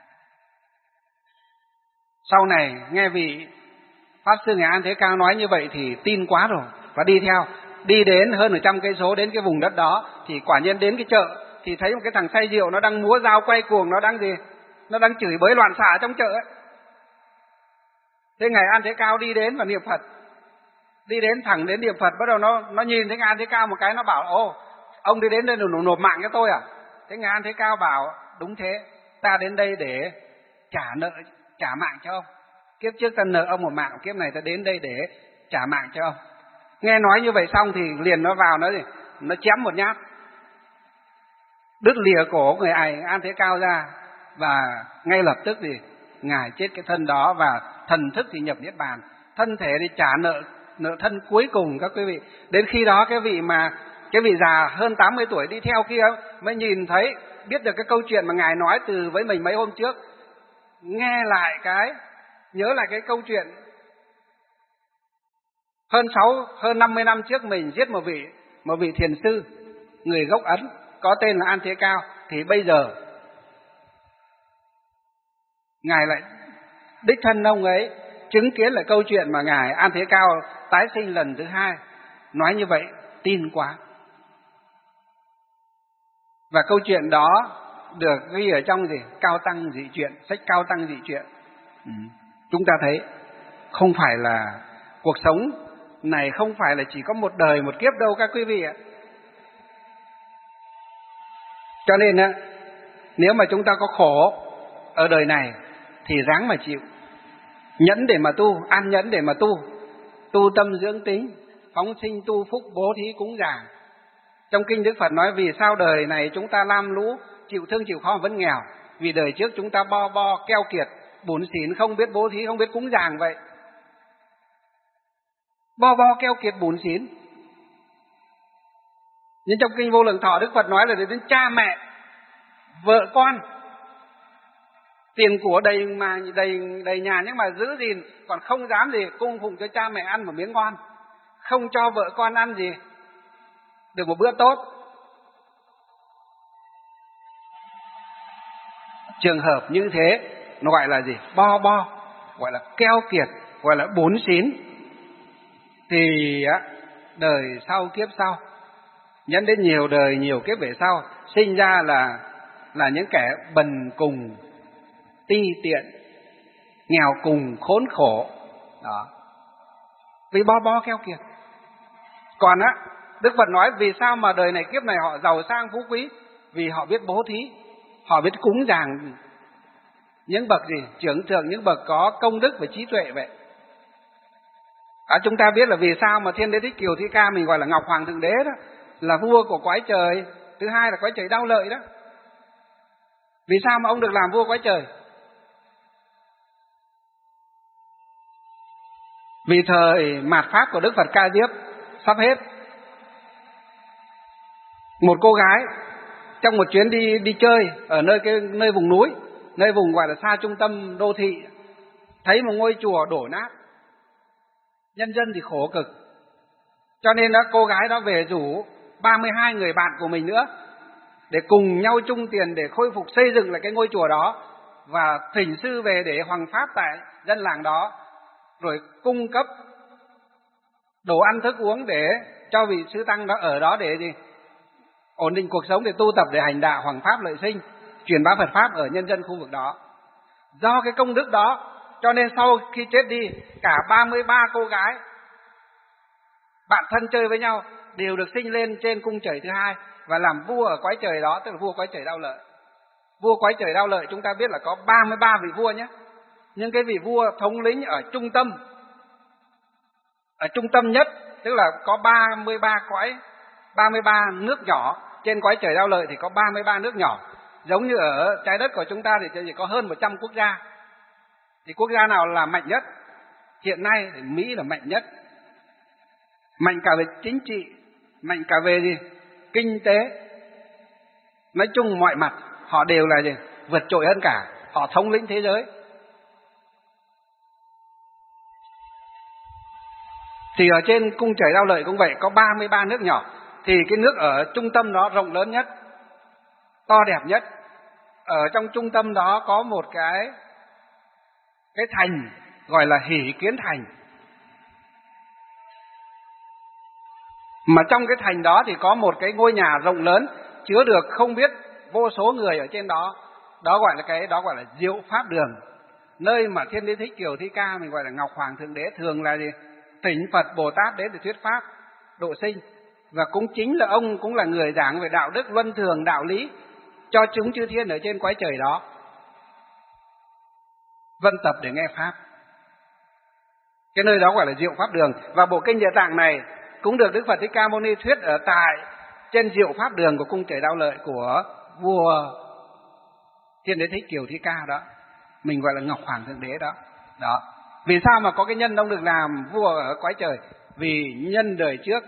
Sau này nghe vị Pháp sư Ngài An Thế Cao nói như vậy thì tin quá rồi và đi theo, đi đến hơn một trăm cây số đến cái vùng đất đó, thì quả nhiên đến cái chợ thì thấy một cái thằng say rượu nó đang múa dao quay cuồng, nó đang gì? Nó đang chửi bới loạn xạ trong chợ ấy. Thế Ngài An Thế Cao đi đến và niệm Phật, đi đến thẳng đến niệm Phật, bắt đầu nó nó nhìn thấy Ngài An Thế Cao một cái, nó bảo: ô, ông đi đến đây để nộp mạng cho tôi à? Thế Ngài An Thế Cao bảo: đúng thế, ta đến đây để trả nợ, trả mạng cho ông. Kiếp trước ta nợ ông một mạng, kiếp này ta đến đây để trả mạng cho ông. Nghe nói như vậy xong thì liền nó vào, nó gì? Nó chém một nhát, đứt lìa cổ người An Thế Cao ra, và ngay lập tức thì Ngài chết cái thân đó, và thần thức thì nhập niết bàn, thân thể thì trả nợ nợ thân cuối cùng các quý vị. Đến khi đó cái vị mà cái vị già hơn tám mươi tuổi đi theo kia mới nhìn thấy, biết được cái câu chuyện mà Ngài nói từ với mình mấy hôm trước, nghe lại cái nhớ lại cái câu chuyện hơn sáu hơn năm mươi năm trước mình giết một vị một vị thiền sư người gốc Ấn có tên là An Thế Cao, thì bây giờ Ngài lại đích thân ông ấy chứng kiến lại câu chuyện mà Ngài An Thế Cao tái sinh lần thứ hai. Nói như vậy tin quá. Và câu chuyện đó được ghi ở trong gì? Cao Tăng Dị Truyện, sách Cao Tăng Dị Truyện. Ừ. Chúng ta thấy không phải là cuộc sống này không phải là chỉ có một đời một kiếp đâu các quý vị ạ. Cho nên á, nếu mà chúng ta có khổ ở đời này thì ráng mà chịu, nhẫn để mà tu, an nhẫn để mà tu, tu tâm dưỡng tính, phóng sinh tu phúc, bố thí cúng dường. Trong kinh Đức Phật nói vì sao đời này chúng ta lam lũ, chịu thương chịu khó vẫn nghèo, vì đời trước chúng ta bo bo keo kiệt, bủn xỉn, không biết bố thí, không biết cúng dường vậy. Bo bo keo kiệt bủn xỉn. Nhưng trong kinh Vô Lượng Thọ, Đức Phật nói là đến cha mẹ, vợ con, tiền của đầy mà đầy đầy nhà, nhưng mà giữ gìn, còn không dám gì cung phụng cho cha mẹ ăn một miếng ngon, không cho vợ con ăn gì được một bữa tốt. Trường hợp như thế nó gọi là gì? Bo bo, gọi là keo kiệt, gọi là bủn xỉn. Thì á, đời sau kiếp sau, nhẫn đến nhiều đời nhiều kiếp về sau, sinh ra là là những kẻ bần cùng, ti tiện, nghèo cùng, khốn khổ đó, vì bo bo keo kiệt. Còn á, Đức Phật nói vì sao mà đời này kiếp này họ giàu sang phú quý? Vì họ biết bố thí, họ biết cúng dường những bậc gì trưởng thượng, những bậc có công đức và trí tuệ vậy. À, chúng ta biết là vì sao mà Thiên Đế Thích Kiều Thi Ca mình gọi là Ngọc Hoàng Thượng Đế đó, là vua của cõi trời, thứ hai là cõi trời đau lợi đó. Vì sao mà ông được làm vua cõi trời? Vì thời mạt pháp của Đức Phật Ca Diếp sắp hết, một cô gái trong một chuyến đi đi chơi ở nơi cái nơi vùng núi, nơi vùng gọi là xa trung tâm đô thị, thấy một ngôi chùa đổ nát, nhân dân thì khổ cực, cho nên đó cô gái đó về rủ ba mươi hai người bạn của mình nữa để cùng nhau chung tiền để khôi phục xây dựng lại cái ngôi chùa đó, và thỉnh sư về để hoằng pháp tại dân làng đó, rồi cung cấp đồ ăn thức uống để cho vị sư tăng đó ở đó để gì ổn định cuộc sống, để tu tập, để hành đạo hoằng pháp lợi sinh, truyền bá Phật pháp ở nhân dân khu vực đó. Do cái công đức đó cho nên sau khi chết đi, cả ba mươi ba cô gái bạn thân chơi với nhau đều được sinh lên trên cung trời thứ hai và làm vua ở cõi trời đó, tức là vua cõi trời Đao Lợi. Vua cõi trời Đao Lợi chúng ta biết là có ba mươi ba vị vua nhé, nhưng cái vị vua thống lĩnh ở trung tâm, ở trung tâm nhất, tức là có ba mươi ba cõi, ba mươi ba nước nhỏ. Trên cõi trời Đao Lợi thì có ba mươi ba nước nhỏ, giống như ở trái đất của chúng ta thì chỉ có hơn một trăm quốc gia. Thì quốc gia nào là mạnh nhất? Hiện nay thì Mỹ là mạnh nhất, mạnh cả về chính trị, mạnh cả về gì? Kinh tế, nói chung mọi mặt họ đều là gì? Vượt trội hơn cả, họ thống lĩnh thế giới. Thì ở trên cung trời Đao Lợi cũng vậy, có ba mươi ba nước nhỏ, thì cái nước ở trung tâm đó rộng lớn nhất, to đẹp nhất. Ở trong trung tâm đó có một cái cái thành gọi là Hỷ Kiến Thành. Mà trong cái thành đó thì có một cái ngôi nhà rộng lớn, chứa được không biết vô số người ở trên đó. Đó gọi là cái đó gọi là Diệu Pháp Đường, nơi mà Thiên Đế Thích Kiều Thi Ca mình gọi là Ngọc Hoàng Thượng Đế thường là gì? Thỉnh Phật Bồ Tát đến để thuyết pháp độ sinh, và cũng chính là ông cũng là người giảng về đạo đức luân thường, đạo lý cho chúng chư thiên ở trên cõi trời đó vân tập để nghe pháp. Cái nơi đó gọi là Diệu Pháp Đường, và bộ kinh Địa Tạng này cũng được Đức Phật Thích Ca Mâu Ni thuyết ở tại trên Diệu Pháp Đường của cung trời Đao Lợi của vua Thiên Đế Thích Kiều Thi Ca đó, mình gọi là Ngọc Hoàng Thượng Đế đó. Đó. Vì sao mà có cái nhân ông được làm vua ở cõi trời? Vì nhân đời trước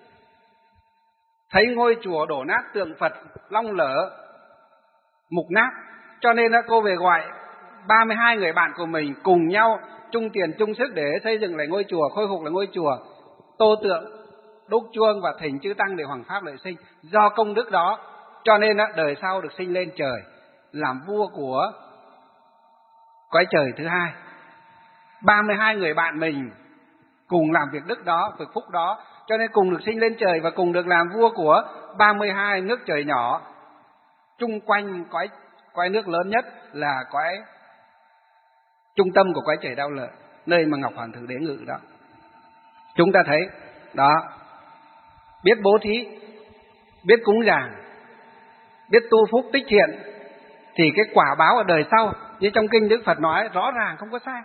thấy ngôi chùa đổ nát, tượng Phật long lở, mục nát, cho nên cô về gọi ba mươi hai người bạn của mình cùng nhau chung tiền chung sức để xây dựng lại ngôi chùa, khôi phục lại ngôi chùa, tô tượng, đúc chuông và thỉnh chư tăng để hoằng pháp lợi sinh. Do công đức đó cho nên đời sau được sinh lên trời làm vua của cõi trời thứ hai. ba mươi hai người bạn mình cùng làm việc đức đó, việc phúc đó, cho nên cùng được sinh lên trời và cùng được làm vua của ba mươi hai nước trời nhỏ chung quanh cõi cõi nước lớn nhất là cõi trung tâm của cõi trời Đao Lợi, nơi mà Ngọc Hoàng Thượng Đế ngự đó. Chúng ta thấy đó, biết bố thí, biết cúng dường, biết tu phúc tích thiện thì cái quả báo ở đời sau như trong kinh Đức Phật nói rõ ràng không có sai.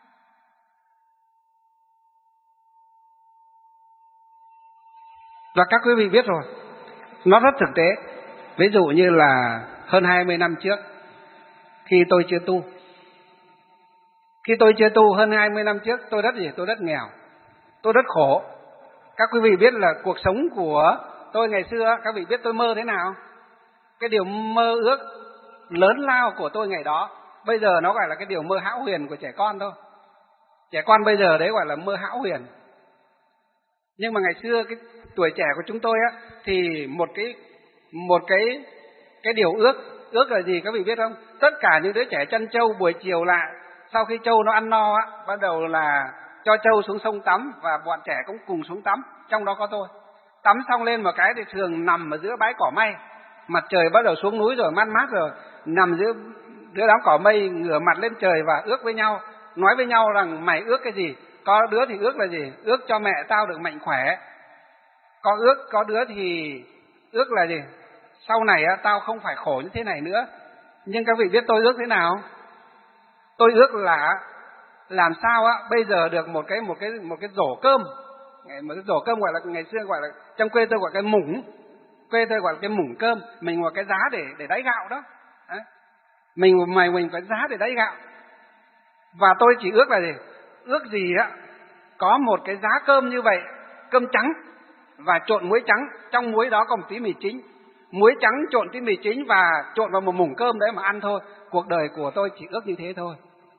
Và các quý vị biết rồi, nó rất thực tế. Ví dụ như là hơn hai mươi năm trước, khi tôi chưa tu, khi tôi chưa tu hơn hai mươi năm trước, tôi rất gì? Tôi rất nghèo, tôi rất khổ. Các quý vị biết là cuộc sống của tôi ngày xưa, các vị biết tôi mơ thế nào? Cái điều mơ ước lớn lao của tôi ngày đó, bây giờ nó gọi là cái điều mơ hão huyền của trẻ con thôi. Trẻ con bây giờ đấy gọi là mơ hão huyền. Nhưng mà ngày xưa cái tuổi trẻ của chúng tôi á, thì một cái một cái cái điều ước ước là gì các vị biết không? Tất cả những đứa trẻ chăn trâu buổi chiều lại, sau khi trâu nó ăn no á, bắt đầu là cho trâu xuống sông tắm, và bọn trẻ cũng cùng xuống tắm, trong đó có tôi. Tắm xong lên một cái thì thường nằm ở giữa bãi cỏ mây, mặt trời bắt đầu xuống núi rồi, mát mát rồi, nằm giữa giữa đám cỏ mây, ngửa mặt lên trời và ước với nhau, nói với nhau rằng mày ước cái gì? Có đứa thì ước là gì? Ước cho mẹ tao được mạnh khỏe. Có ước, có đứa thì ước là gì? Sau này á, tao không phải khổ như thế này nữa. Nhưng các vị biết tôi ước thế nào? Tôi ước là làm sao á bây giờ được một cái một cái một cái rổ cơm, một cái rổ cơm gọi là ngày xưa gọi là trong quê tôi gọi cái mủng, quê tôi gọi là cái mủng cơm, mình một cái giá để để đáy gạo đó. Đấy. Mình mày mình phải giá để đáy gạo. Và tôi chỉ ước là gì? Ước gì á có một cái giá cơm như vậy, cơm trắng và trộn muối trắng, trong muối đó có một tí mì chính, muối trắng trộn tí mì chính và trộn vào một muỗng cơm đấy mà ăn thôi. Cuộc đời của tôi chỉ ước như thế thôi.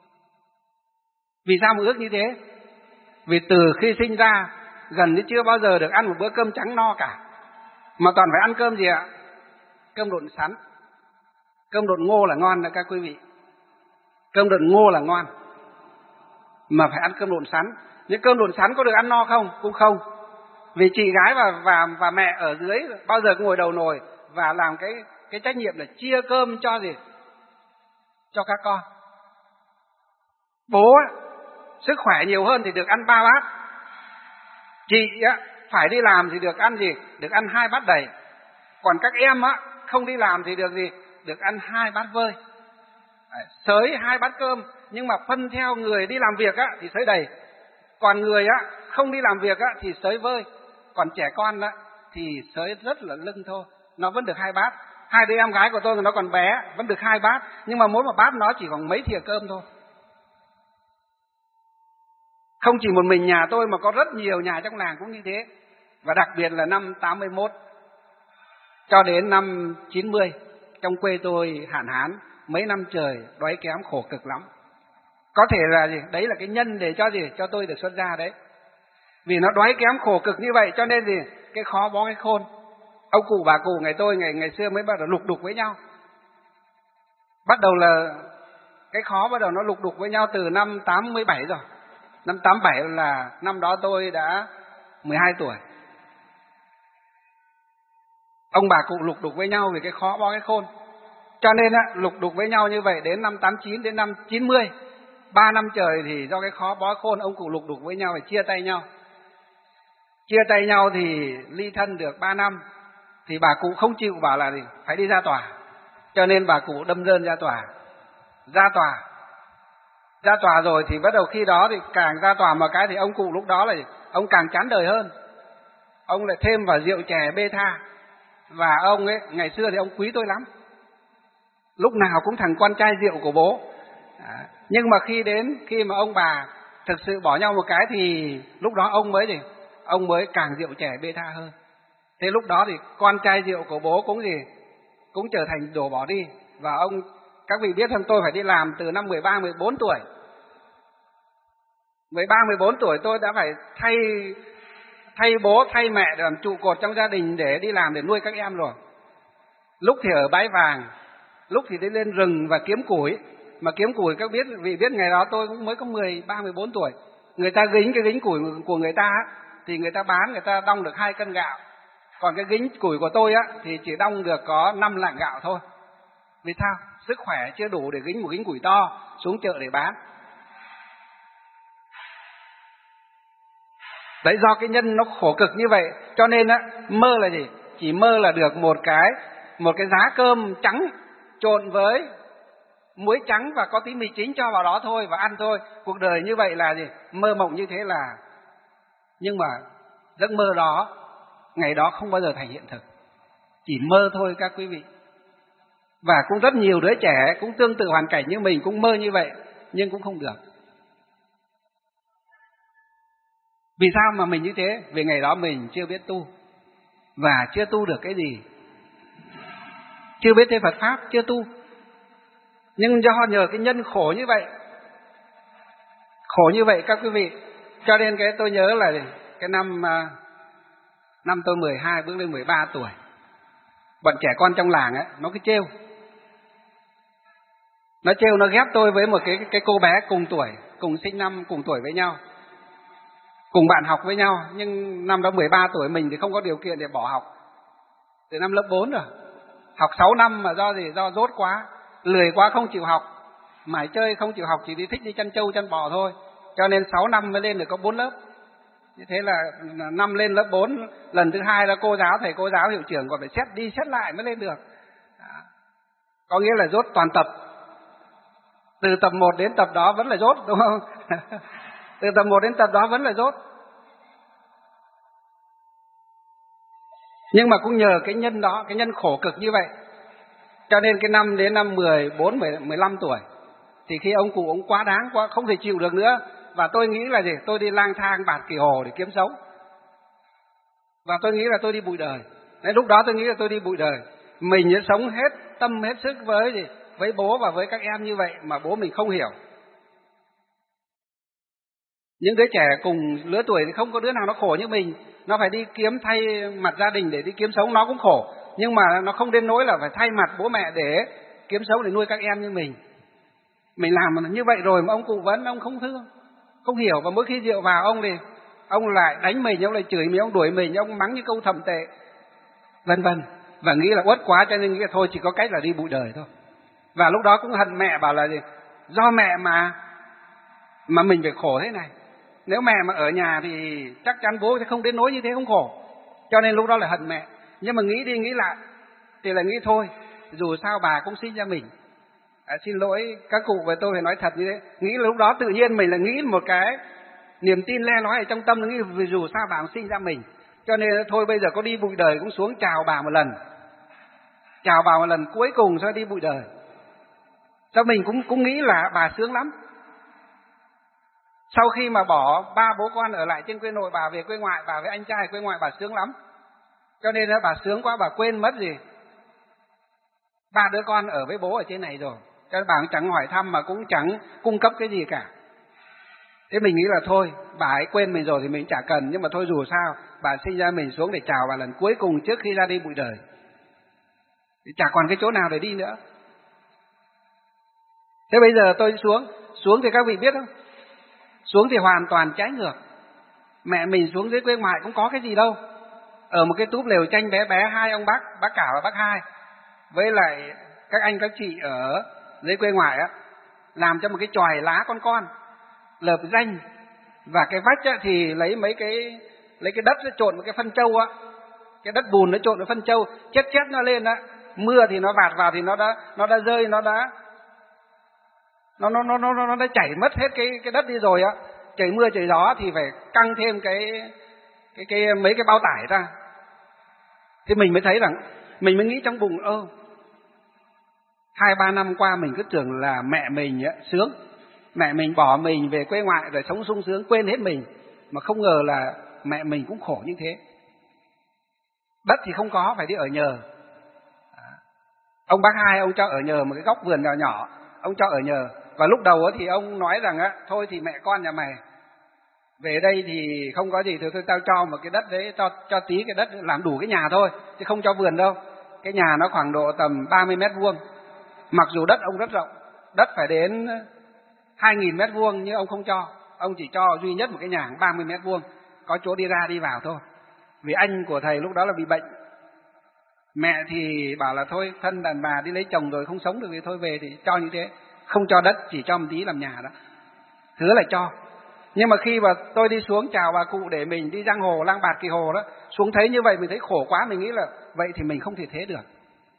Vì sao mà ước như thế? Vì từ khi sinh ra gần như chưa bao giờ được ăn một bữa cơm trắng no cả, mà toàn phải ăn cơm gì ạ? Cơm độn sắn. Cơm độn ngô là ngon đó các quý vị. Cơm độn ngô là ngon, mà phải ăn cơm độn sắn. Nhưng cơm độn sắn có được ăn no không? Cũng không. Vì chị gái và và và mẹ ở dưới bao giờ cũng ngồi đầu nồi và làm cái cái trách nhiệm là chia cơm cho gì? Cho các con. Bố á, sức khỏe nhiều hơn thì được ăn ba bát. Chị á, phải đi làm thì được ăn gì? Được ăn hai bát đầy. Còn các em á, không đi làm thì được gì? Được ăn hai bát vơi. Đấy, xới hai bát cơm, nhưng mà phân theo người đi làm việc á thì xới đầy. Còn người á không đi làm việc á thì xới vơi. Còn trẻ con á thì xới rất là lưng thôi, nó vẫn được hai bát. Hai đứa em gái của tôi nó còn bé, vẫn được hai bát, nhưng mà mỗi một bát nó chỉ khoảng mấy thìa cơm thôi. Không chỉ một mình nhà tôi mà có rất nhiều nhà trong làng cũng như thế. Và đặc biệt là năm tám mươi mốt cho đến năm chín mươi, trong quê tôi hạn hán mấy năm trời, đói kém khổ cực lắm. Có thể là gì? Đấy là cái nhân để cho gì? Cho tôi được xuất gia đấy. Vì nó đói kém khổ cực như vậy cho nên gì? Cái khó bó cái khôn. Ông cụ bà cụ ngày tôi ngày ngày xưa mới bắt đầu lục đục với nhau. Bắt đầu là cái khó bắt đầu nó lục đục với nhau từ năm tám mươi bảy rồi. Năm tám mươi bảy là năm đó tôi đã mười hai tuổi. Ông bà cụ lục đục với nhau vì cái khó bó cái khôn. Cho nên á, lục đục với nhau như vậy đến năm tám mươi chín đến năm chín mươi, ba năm trời thì do cái khó bó khôn, ông cụ lục đục với nhau và chia tay nhau. Chia tay nhau thì ly thân được ba năm, thì bà cụ không chịu, bảo là gì? Phải đi ra tòa. Cho nên bà cụ đâm đơn ra tòa. Ra tòa. Ra tòa rồi thì bắt đầu khi đó thì càng ra tòa một cái thì ông cụ lúc đó là gì? Ông càng chán đời hơn. Ông lại thêm vào rượu chè bê tha. Và ông ấy, ngày xưa thì ông quý tôi lắm. Lúc nào cũng thằng con trai rượu của bố. À, nhưng mà khi đến, khi mà ông bà thực sự bỏ nhau một cái thì lúc đó ông mới gì? Ông mới càng rượu chè bê tha hơn. Thế lúc đó thì con trai rượu của bố cũng gì? Cũng trở thành đổ bỏ đi. Và ông, các vị biết không, tôi phải đi làm từ năm mười ba, mười bốn tuổi. mười ba, mười bốn tuổi tôi đã phải thay thay bố, thay mẹ để làm trụ cột trong gia đình để đi làm để nuôi các em rồi. Lúc thì ở bãi vàng, lúc thì đi lên rừng và kiếm củi. Mà kiếm củi các biết, vì biết ngày đó tôi cũng mới có mười ba, mười bốn tuổi. Người ta gính cái gính củi của người ta thì người ta bán, người ta đong được hai cân gạo. Còn cái gính củi của tôi á thì chỉ đong được có năm lạng gạo thôi. Vì sao? Sức khỏe chưa đủ để gính một gính củi to xuống chợ để bán. Đấy, do cái nhân nó khổ cực như vậy cho nên á, mơ là gì? Chỉ mơ là được một cái một cái giá cơm trắng trộn với muối trắng và có tí mì chính cho vào đó thôi và ăn thôi. Cuộc đời như vậy là gì? Mơ mộng như thế là. Nhưng mà giấc mơ đó ngày đó không bao giờ thành hiện thực. Chỉ mơ thôi các quý vị. Và cũng rất nhiều đứa trẻ cũng tương tự hoàn cảnh như mình, cũng mơ như vậy nhưng cũng không được. Vì sao mà mình như thế? Vì ngày đó mình chưa biết tu và chưa tu được cái gì. Chưa biết thế Phật Pháp, chưa tu. Nhưng do nhờ cái nhân khổ như vậy, khổ như vậy các quý vị, cho nên cái tôi nhớ là cái năm năm tôi mười hai bước lên mười ba tuổi, bọn trẻ con trong làng ấy, nó cứ trêu. Nó trêu, nó ghép tôi với một cái cái cô bé cùng tuổi, cùng sinh năm, cùng tuổi với nhau, cùng bạn học với nhau. Nhưng năm đó mười ba tuổi, mình thì không có điều kiện để bỏ học. Từ năm lớp bốn rồi, học sáu năm mà do gì? Do dốt quá, lười quá không chịu học, mải chơi không chịu học, chỉ đi thích đi chăn trâu chăn bò thôi. Cho nên sáu năm mới lên được có bốn lớp. Như thế là năm lên lớp bốn, lần thứ hai là cô giáo, thầy cô giáo hiệu trưởng còn phải xét đi xét lại mới lên được. Đó. Có nghĩa là dốt toàn tập. Từ tập một đến tập đó vẫn là dốt, đúng không? Từ tập một đến tập đó vẫn là dốt. Nhưng mà cũng nhờ cái nhân đó, cái nhân khổ cực như vậy, cho nên cái năm đến năm mười bốn, mười lăm tuổi thì khi ông cụ ông quá đáng quá, không thể chịu được nữa. Và tôi nghĩ là gì? Tôi đi lang thang bạt kỳ hồ để kiếm sống. Và tôi nghĩ là tôi đi bụi đời. Đấy, lúc đó tôi nghĩ là tôi đi bụi đời. Mình đã sống hết tâm hết sức với gì, với bố và với các em như vậy mà bố mình không hiểu. Những đứa trẻ cùng lứa tuổi thì không có đứa nào nó khổ như mình. Nó phải đi kiếm thay mặt gia đình để đi kiếm sống, nó cũng khổ. Nhưng mà nó không đến nỗi là phải thay mặt bố mẹ để kiếm sống để nuôi các em như mình. Mình làm như vậy rồi mà ông cụ vẫn ông không thương, không hiểu. Và mỗi khi rượu vào ông thì ông lại đánh mình, ông lại chửi mình, ông đuổi mình, ông mắng những câu thậm tệ, vân vân. Và nghĩ là uất quá cho nên nghĩ là thôi chỉ có cách là đi bụi đời thôi. Và lúc đó cũng hận mẹ, bảo là gì, do mẹ mà mà mình phải khổ thế này. Nếu mẹ mà ở nhà thì chắc chắn bố sẽ không đến nỗi như thế, không khổ. Cho nên lúc đó là hận mẹ. Nhưng mà nghĩ đi nghĩ lại thì là nghĩ thôi, dù sao bà cũng sinh ra mình. À, xin lỗi các cụ, với tôi phải nói thật như thế. Nghĩ là lúc đó tự nhiên mình là nghĩ một cái niềm tin le lói ở trong tâm, nghĩ vì dù sao bà cũng sinh ra mình. Cho nên thôi bây giờ có đi bụi đời cũng xuống chào bà một lần. Chào bà một lần cuối cùng rồi đi bụi đời. Cho mình cũng cũng nghĩ là bà sướng lắm. Sau khi mà bỏ ba bố con ở lại trên quê nội, bà về quê ngoại, bà với anh trai quê ngoại, bà sướng lắm. Cho nên bà sướng quá, bà quên mất gì, ba đứa con ở với bố ở trên này rồi. Cho nên bà cũng chẳng hỏi thăm mà cũng chẳng cung cấp cái gì cả. Thế mình nghĩ là thôi, bà ấy quên mình rồi thì mình chả cần. Nhưng mà thôi dù sao, bà sinh ra mình xuống để chào bà lần cuối cùng trước khi ra đi bụi đời. Thì chả còn cái chỗ nào để đi nữa. Thế bây giờ tôi xuống, xuống thì các vị biết không? Xuống thì hoàn toàn trái ngược. Mẹ mình xuống dưới quê ngoại cũng có cái gì đâu. Ở một cái túp lều tranh bé bé, hai ông bác, bác cả và bác hai, với lại các anh các chị ở dưới quê ngoại á, làm cho một cái chòi lá con con, lợp danh. Và cái vách á, thì lấy mấy cái lấy cái đất nó trộn với cái phân trâu á, cái đất bùn nó trộn với phân trâu, chết chết nó lên á. Mưa thì nó vạt vào thì nó đã nó đã rơi, nó đã nó nó nó nó nó đã chảy mất hết cái cái đất đi rồi á. Trời mưa trời gió thì phải căng thêm cái cái cái mấy cái bao tải ra. Thì mình mới thấy rằng, mình mới nghĩ trong bụng, ơ hai ba năm qua mình cứ tưởng là mẹ mình á, sướng, mẹ mình bỏ mình về quê ngoại rồi sống sung sướng, quên hết mình, mà không ngờ là mẹ mình cũng khổ như thế. Đất thì không có, phải đi ở nhờ. Ông bác hai ông cho ở nhờ một cái góc vườn nhỏ nhỏ, ông cho ở nhờ. Và lúc đầu thì ông nói rằng á, thôi thì mẹ con nhà mày về đây thì không có gì, thì thôi tao cho một cái đất đấy, cho cho tí cái đất làm đủ cái nhà thôi, chứ không cho vườn đâu. Cái nhà nó khoảng độ tầm ba mươi mét vuông. Mặc dù đất ông rất rộng, đất phải đến hai nghìn mét vuông, nhưng ông không cho. Ông chỉ cho duy nhất một cái nhà ba mươi mét vuông, có chỗ đi ra đi vào thôi. Vì anh của thầy lúc đó là bị bệnh. Mẹ thì bảo là thôi, thân đàn bà đi lấy chồng rồi không sống được thì thôi về, thì cho như thế. Không cho đất, chỉ cho một tí làm nhà đó. Hứa là cho. Nhưng mà khi mà tôi đi xuống chào bà cụ để mình đi giang hồ, lang bạt kỳ hồ đó, xuống thấy như vậy mình thấy khổ quá, mình nghĩ là vậy thì mình không thể thế được.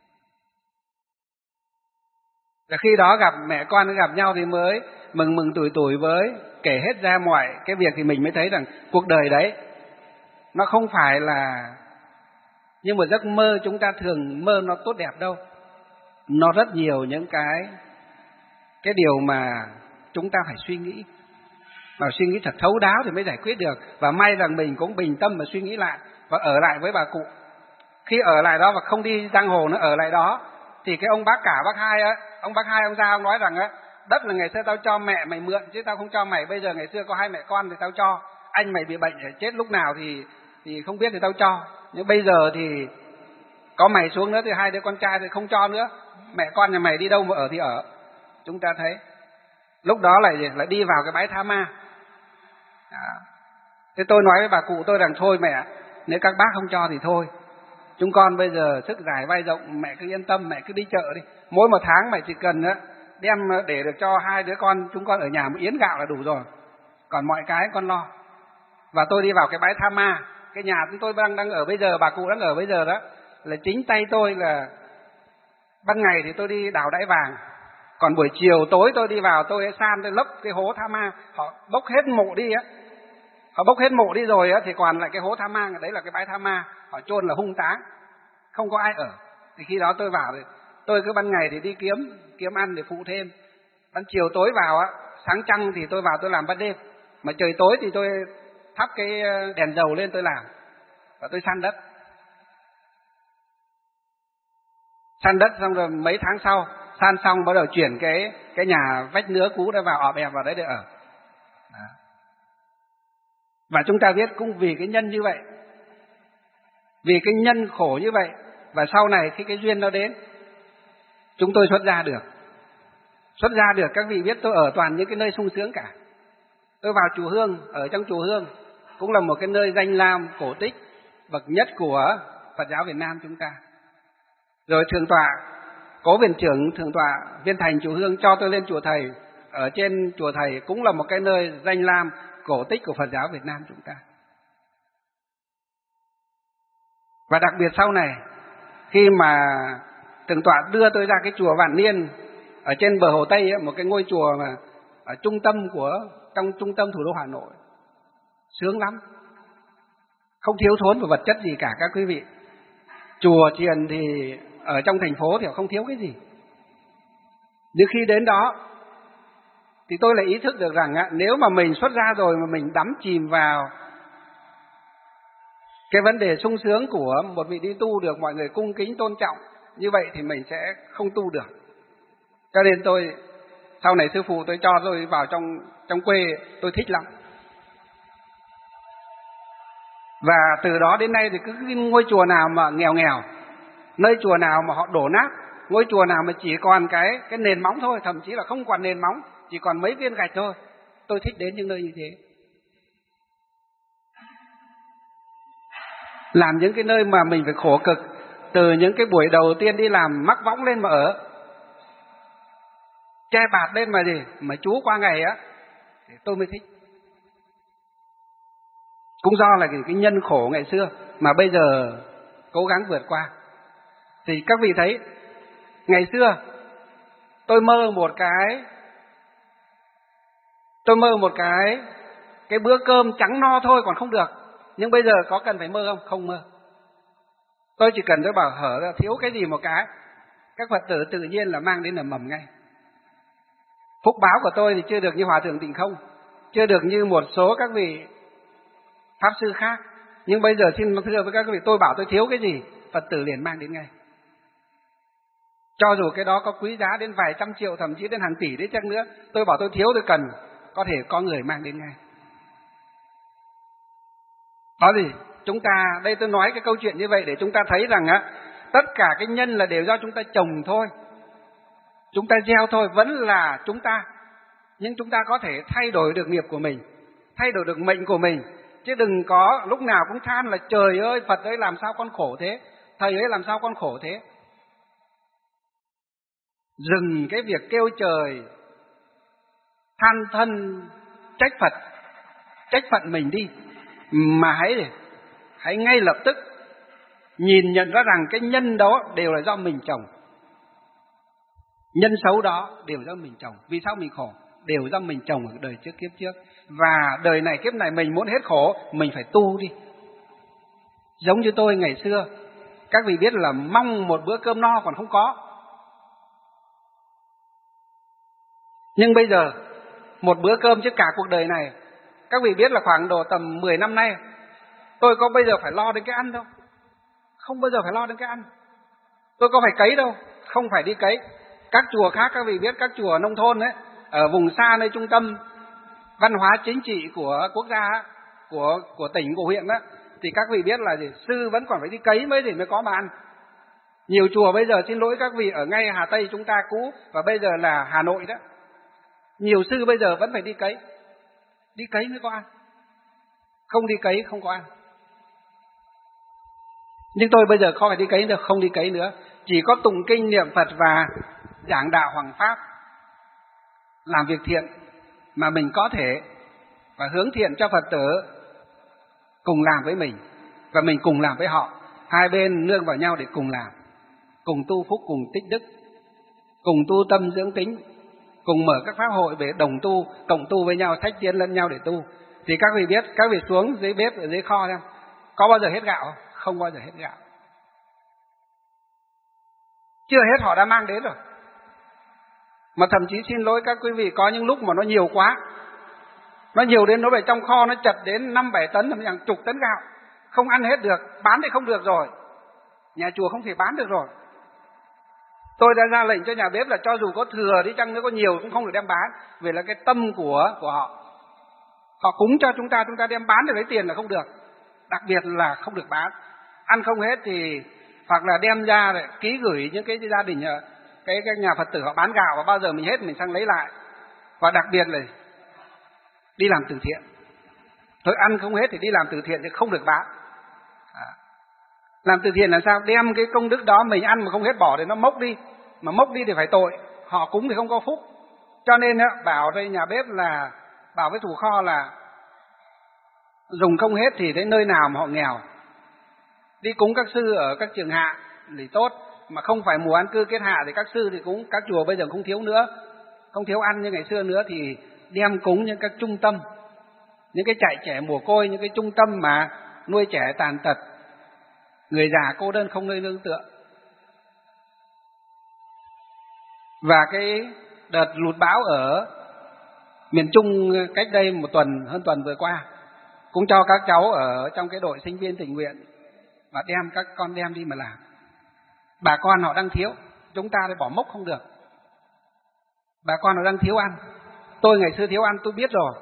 Và khi đó gặp mẹ con gặp nhau thì mới mừng mừng tuổi tuổi với kể hết ra mọi cái việc, thì mình mới thấy rằng cuộc đời đấy nó không phải là nhưng mà giấc mơ chúng ta thường mơ nó tốt đẹp đâu. Nó rất nhiều những cái cái điều mà chúng ta phải suy nghĩ, mà suy nghĩ thật thấu đáo thì mới giải quyết được. Và may rằng mình cũng bình tâm mà suy nghĩ lại và ở lại với bà cụ. Khi ở lại đó và không đi giang hồ nữa, ở lại đó, thì cái ông bác cả bác hai á, ông bác hai ông ra ông nói rằng á, đất là ngày xưa tao cho mẹ mày mượn chứ tao không cho mày. Bây giờ ngày xưa có hai mẹ con thì tao cho, anh mày bị bệnh chết lúc nào thì thì không biết thì tao cho. Nhưng bây giờ thì có mày xuống nữa thì hai đứa con trai thì không cho nữa. Mẹ con nhà mày đi đâu mà ở thì ở. Chúng ta thấy lúc đó lại lại đi vào cái bãi tha ma. Đó. Thế tôi nói với bà cụ tôi rằng thôi mẹ, nếu các bác không cho thì thôi, chúng con bây giờ sức dài vai rộng, mẹ cứ yên tâm, mẹ cứ đi chợ đi. Mỗi một tháng mẹ chỉ cần á đem để được cho hai đứa con chúng con ở nhà một yến gạo là đủ rồi. Còn mọi cái con lo. Và tôi đi vào cái bãi tha ma, cái nhà chúng tôi đang đang ở bây giờ, bà cụ đang ở bây giờ đó, là chính tay tôi. Là ban ngày thì tôi đi đào đáy vàng, còn buổi chiều tối tôi đi vào tôi san, tôi lấp cái hố tha ma. Họ bốc hết mộ đi á, họ bốc hết mộ đi rồi á, thì còn lại cái hố tha ma, đấy là cái bãi tha ma. Họ chôn là hung táng, không có ai ở. Thì khi đó tôi vào, thì tôi cứ ban ngày thì đi kiếm kiếm ăn để phụ thêm, ban chiều tối vào á, sáng trăng thì tôi vào tôi làm ban đêm, mà trời tối thì tôi thắp cái đèn dầu lên tôi làm, và tôi san đất. san đất xong rồi mấy tháng sau san xong bắt đầu chuyển cái cái nhà vách nứa cũ đã vào ọp ẹp vào đấy để ở. Đó. Và chúng ta biết cũng vì cái nhân như vậy, vì cái nhân khổ như vậy, và sau này khi cái duyên nó đến, chúng tôi xuất gia được. Xuất gia được, các vị biết tôi ở toàn những cái nơi sung sướng cả. Tôi vào chùa Hương, ở trong chùa Hương cũng là một cái nơi danh lam cổ tích bậc nhất của Phật giáo Việt Nam chúng ta. Rồi thượng tọa, cố viện trưởng thượng tọa Viên Thành chùa Hương cho tôi lên chùa Thầy. Ở trên chùa Thầy cũng là một cái nơi danh lam cổ tích của Phật giáo Việt Nam chúng ta. Và đặc biệt sau này, khi mà thượng tọa đưa tôi ra cái chùa Vạn Niên ở trên bờ Hồ Tây ấy, một cái ngôi chùa mà ở trung tâm của trong trung tâm thủ đô Hà Nội, sướng lắm, không thiếu thốn về vật chất gì cả các quý vị. Chùa chiền thì ở trong thành phố thì không thiếu cái gì. Nhưng khi đến đó thì tôi lại ý thức được rằng nếu mà mình xuất gia rồi mà mình đắm chìm vào cái vấn đề sung sướng của một vị đi tu được mọi người cung kính tôn trọng, như vậy thì mình sẽ không tu được. Cho nên tôi sau này sư phụ tôi cho tôi vào trong trong quê, tôi thích lắm. Và từ đó đến nay thì cứ cái ngôi chùa nào mà nghèo nghèo, nơi chùa nào mà họ đổ nát, ngôi chùa nào mà chỉ còn cái cái nền móng thôi, thậm chí là không còn nền móng, chỉ còn mấy viên gạch thôi, tôi thích đến những nơi như thế. Làm những cái nơi mà mình phải khổ cực, từ những cái buổi đầu tiên đi làm mắc võng lên mà ở, che bạt lên mà gì, mà chú qua ngày á, thì tôi mới thích. Cũng do là cái, cái nhân khổ ngày xưa mà bây giờ cố gắng vượt qua. Thì các vị thấy, ngày xưa tôi mơ một cái, tôi mơ một cái, cái bữa cơm trắng no thôi còn không được. Nhưng bây giờ có cần phải mơ không? Không mơ. Tôi chỉ cần tôi bảo hở ra thiếu cái gì một cái, các Phật tử tự nhiên là mang đến là mầm ngay. Phúc báo của tôi thì chưa được như Hòa Thượng Tịnh Không, chưa được như một số các vị Pháp Sư khác. Nhưng bây giờ xin thưa với các vị, tôi bảo tôi thiếu cái gì, Phật tử liền mang đến ngay. Cho dù cái đó có quý giá đến vài trăm triệu, thậm chí đến hàng tỷ đấy chắc nữa, tôi bảo tôi thiếu tôi cần, có thể có người mang đến ngay. Đó gì? Chúng ta, đây tôi nói cái câu chuyện như vậy để chúng ta thấy rằng á, tất cả cái nhân là đều do chúng ta trồng thôi. Chúng ta gieo thôi, vẫn là chúng ta. Nhưng chúng ta có thể thay đổi được nghiệp của mình, thay đổi được mệnh của mình. Chứ đừng có lúc nào cũng than là trời ơi, Phật ơi làm sao con khổ thế, Thầy ơi làm sao con khổ thế. Dừng cái việc kêu trời, than thân, trách Phật, trách phận mình đi. Mà hãy hãy ngay lập tức nhìn nhận ra rằng cái nhân đó đều là do mình trồng. Nhân xấu đó đều do mình trồng. Vì sao mình khổ? Đều do mình trồng ở đời trước kiếp trước. Và đời này kiếp này mình muốn hết khổ, mình phải tu đi. Giống như tôi ngày xưa, các vị biết là mong một bữa cơm no còn không có. Nhưng bây giờ một bữa cơm chứ cả cuộc đời này, các vị biết là khoảng độ tầm mười năm nay, tôi có bây giờ phải lo đến cái ăn đâu. Không bao giờ phải lo đến cái ăn. Tôi có phải cấy đâu, không phải đi cấy. Các chùa khác các vị biết, các chùa nông thôn ấy, ở vùng xa nơi trung tâm văn hóa chính trị của quốc gia, của của tỉnh, của huyện đó, thì các vị biết là gì? Sư vẫn còn phải đi cấy mới thì mới có mà ăn. Nhiều chùa bây giờ, xin lỗi các vị, ở ngay Hà Tây chúng ta cũ và bây giờ là Hà Nội đó, nhiều sư bây giờ vẫn phải đi cấy. Đi cấy mới có ăn. Không đi cấy không có ăn. Nhưng tôi bây giờ không phải đi cấy được, không đi cấy nữa. Chỉ có tụng kinh niệm Phật và giảng đạo hoằng pháp, làm việc thiện mà mình có thể, và hướng thiện cho Phật tử cùng làm với mình, và mình cùng làm với họ. Hai bên nương vào nhau để cùng làm, cùng tu phúc, cùng tích đức, cùng tu tâm dưỡng tính, cùng mở các pháp hội để đồng tu, cộng tu với nhau, thách tiến lẫn nhau để tu. Thì các vị biết, các vị xuống dưới bếp ở dưới kho xem, có bao giờ hết gạo không? Không bao giờ hết gạo. Chưa hết họ đã mang đến rồi. Mà thậm chí xin lỗi các quý vị, có những lúc mà nó nhiều quá, nó nhiều đến nó về trong kho nó chật đến năm bảy tấn, thậm chí hàng chục tấn gạo, không ăn hết được, bán thì không được rồi, nhà chùa không thể bán được rồi. Tôi đã ra lệnh cho nhà bếp là cho dù có thừa đi chăng nữa, có nhiều cũng không được đem bán, vì là cái tâm của của họ. Họ cúng cho chúng ta, chúng ta đem bán để lấy tiền là không được. Đặc biệt là không được bán. Ăn không hết thì hoặc là đem ra để ký gửi những cái gia đình, cái, cái nhà Phật tử họ bán gạo, và bao giờ mình hết mình sang lấy lại. Và đặc biệt là đi làm từ thiện. Thôi ăn không hết thì đi làm từ thiện thì không được bán. À. Làm từ thiện là sao? Đem cái công đức đó mình ăn mà không hết bỏ thì nó mốc đi. Mà mốc đi thì phải tội. Họ cúng thì không có phúc. Cho nên bảo đây nhà bếp là, bảo với thủ kho là dùng không hết thì đến nơi nào mà họ nghèo, đi cúng các sư ở các trường hạ thì tốt. Mà không phải mùa an cư kết hạ thì các sư thì cũng, các chùa bây giờ không thiếu nữa, không thiếu ăn như ngày xưa nữa, thì đem cúng những các trung tâm, những cái trại trẻ mồ côi, những cái trung tâm mà nuôi trẻ tàn tật, người già cô đơn không nơi nương tựa. Và cái đợt lụt bão ở miền Trung cách đây một tuần, hơn tuần vừa qua, cũng cho các cháu ở trong cái đội sinh viên tình nguyện và đem các con đem đi mà làm. Bà con họ đang thiếu, chúng ta thì bỏ mốc không được. Bà con họ đang thiếu ăn. Tôi ngày xưa thiếu ăn tôi biết rồi.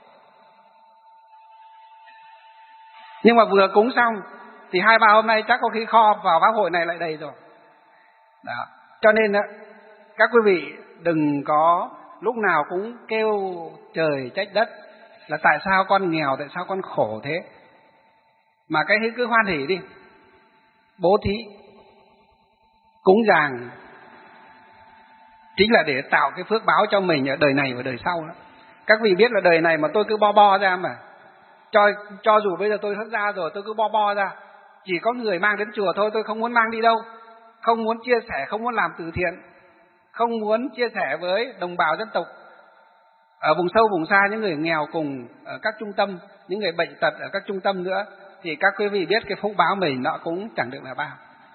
Nhưng mà vừa cúng xong thì hai ba hôm nay chắc có khi kho vào pháp hội này lại đầy rồi. Đó. Cho nên các quý vị đừng có lúc nào cũng kêu trời trách đất là tại sao con nghèo, tại sao con khổ thế. Mà cái cứ hoan hỉ đi, bố thí, cúng dường chính là để tạo cái phước báo cho mình ở đời này và đời sau đó. Các vị biết là đời này mà tôi cứ bo bo ra mà, cho cho dù bây giờ tôi xuất gia rồi, tôi cứ bo bo ra, chỉ có người mang đến chùa thôi, tôi không muốn mang đi đâu, không muốn chia sẻ, không muốn làm từ thiện, không muốn chia sẻ với đồng bào dân tộc ở vùng sâu vùng xa, những người nghèo cùng ở các trung tâm, những người bệnh tật ở các trung tâm nữa, thì các quý vị biết cái phúc báo mình nó cũng chẳng được là bao.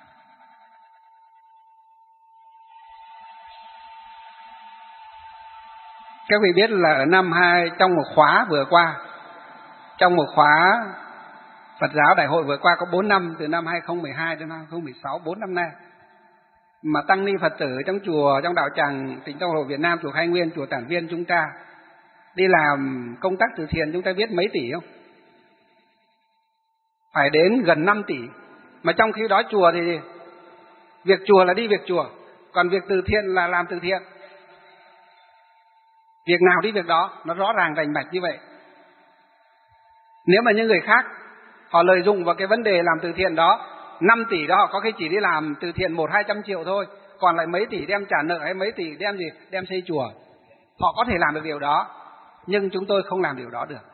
Các vị biết là ở năm hai trong một khóa vừa qua, trong một khóa Phật giáo đại hội vừa qua có bốn năm, từ năm hai không một hai đến hai không một sáu, bốn năm nay, mà tăng ni Phật tử trong chùa, trong đạo tràng Tịnh Tông Hội Việt Nam, chùa Khai Nguyên, chùa Tản Viên chúng ta đi làm công tác từ thiện, chúng ta biết mấy tỷ không? Phải đến gần năm tỷ. Mà trong khi đó chùa thì việc chùa là đi việc chùa, còn việc từ thiện là làm từ thiện. Việc nào đi việc đó, nó rõ ràng rành mạch như vậy. Nếu mà những người khác họ lợi dụng vào cái vấn đề làm từ thiện đó, năm tỷ đó họ có khi chỉ đi làm từ thiện một hai trăm triệu thôi, còn lại mấy tỷ đem trả nợ hay mấy tỷ đem gì đem xây chùa. Họ có thể làm được điều đó, nhưng chúng tôi không làm điều đó được.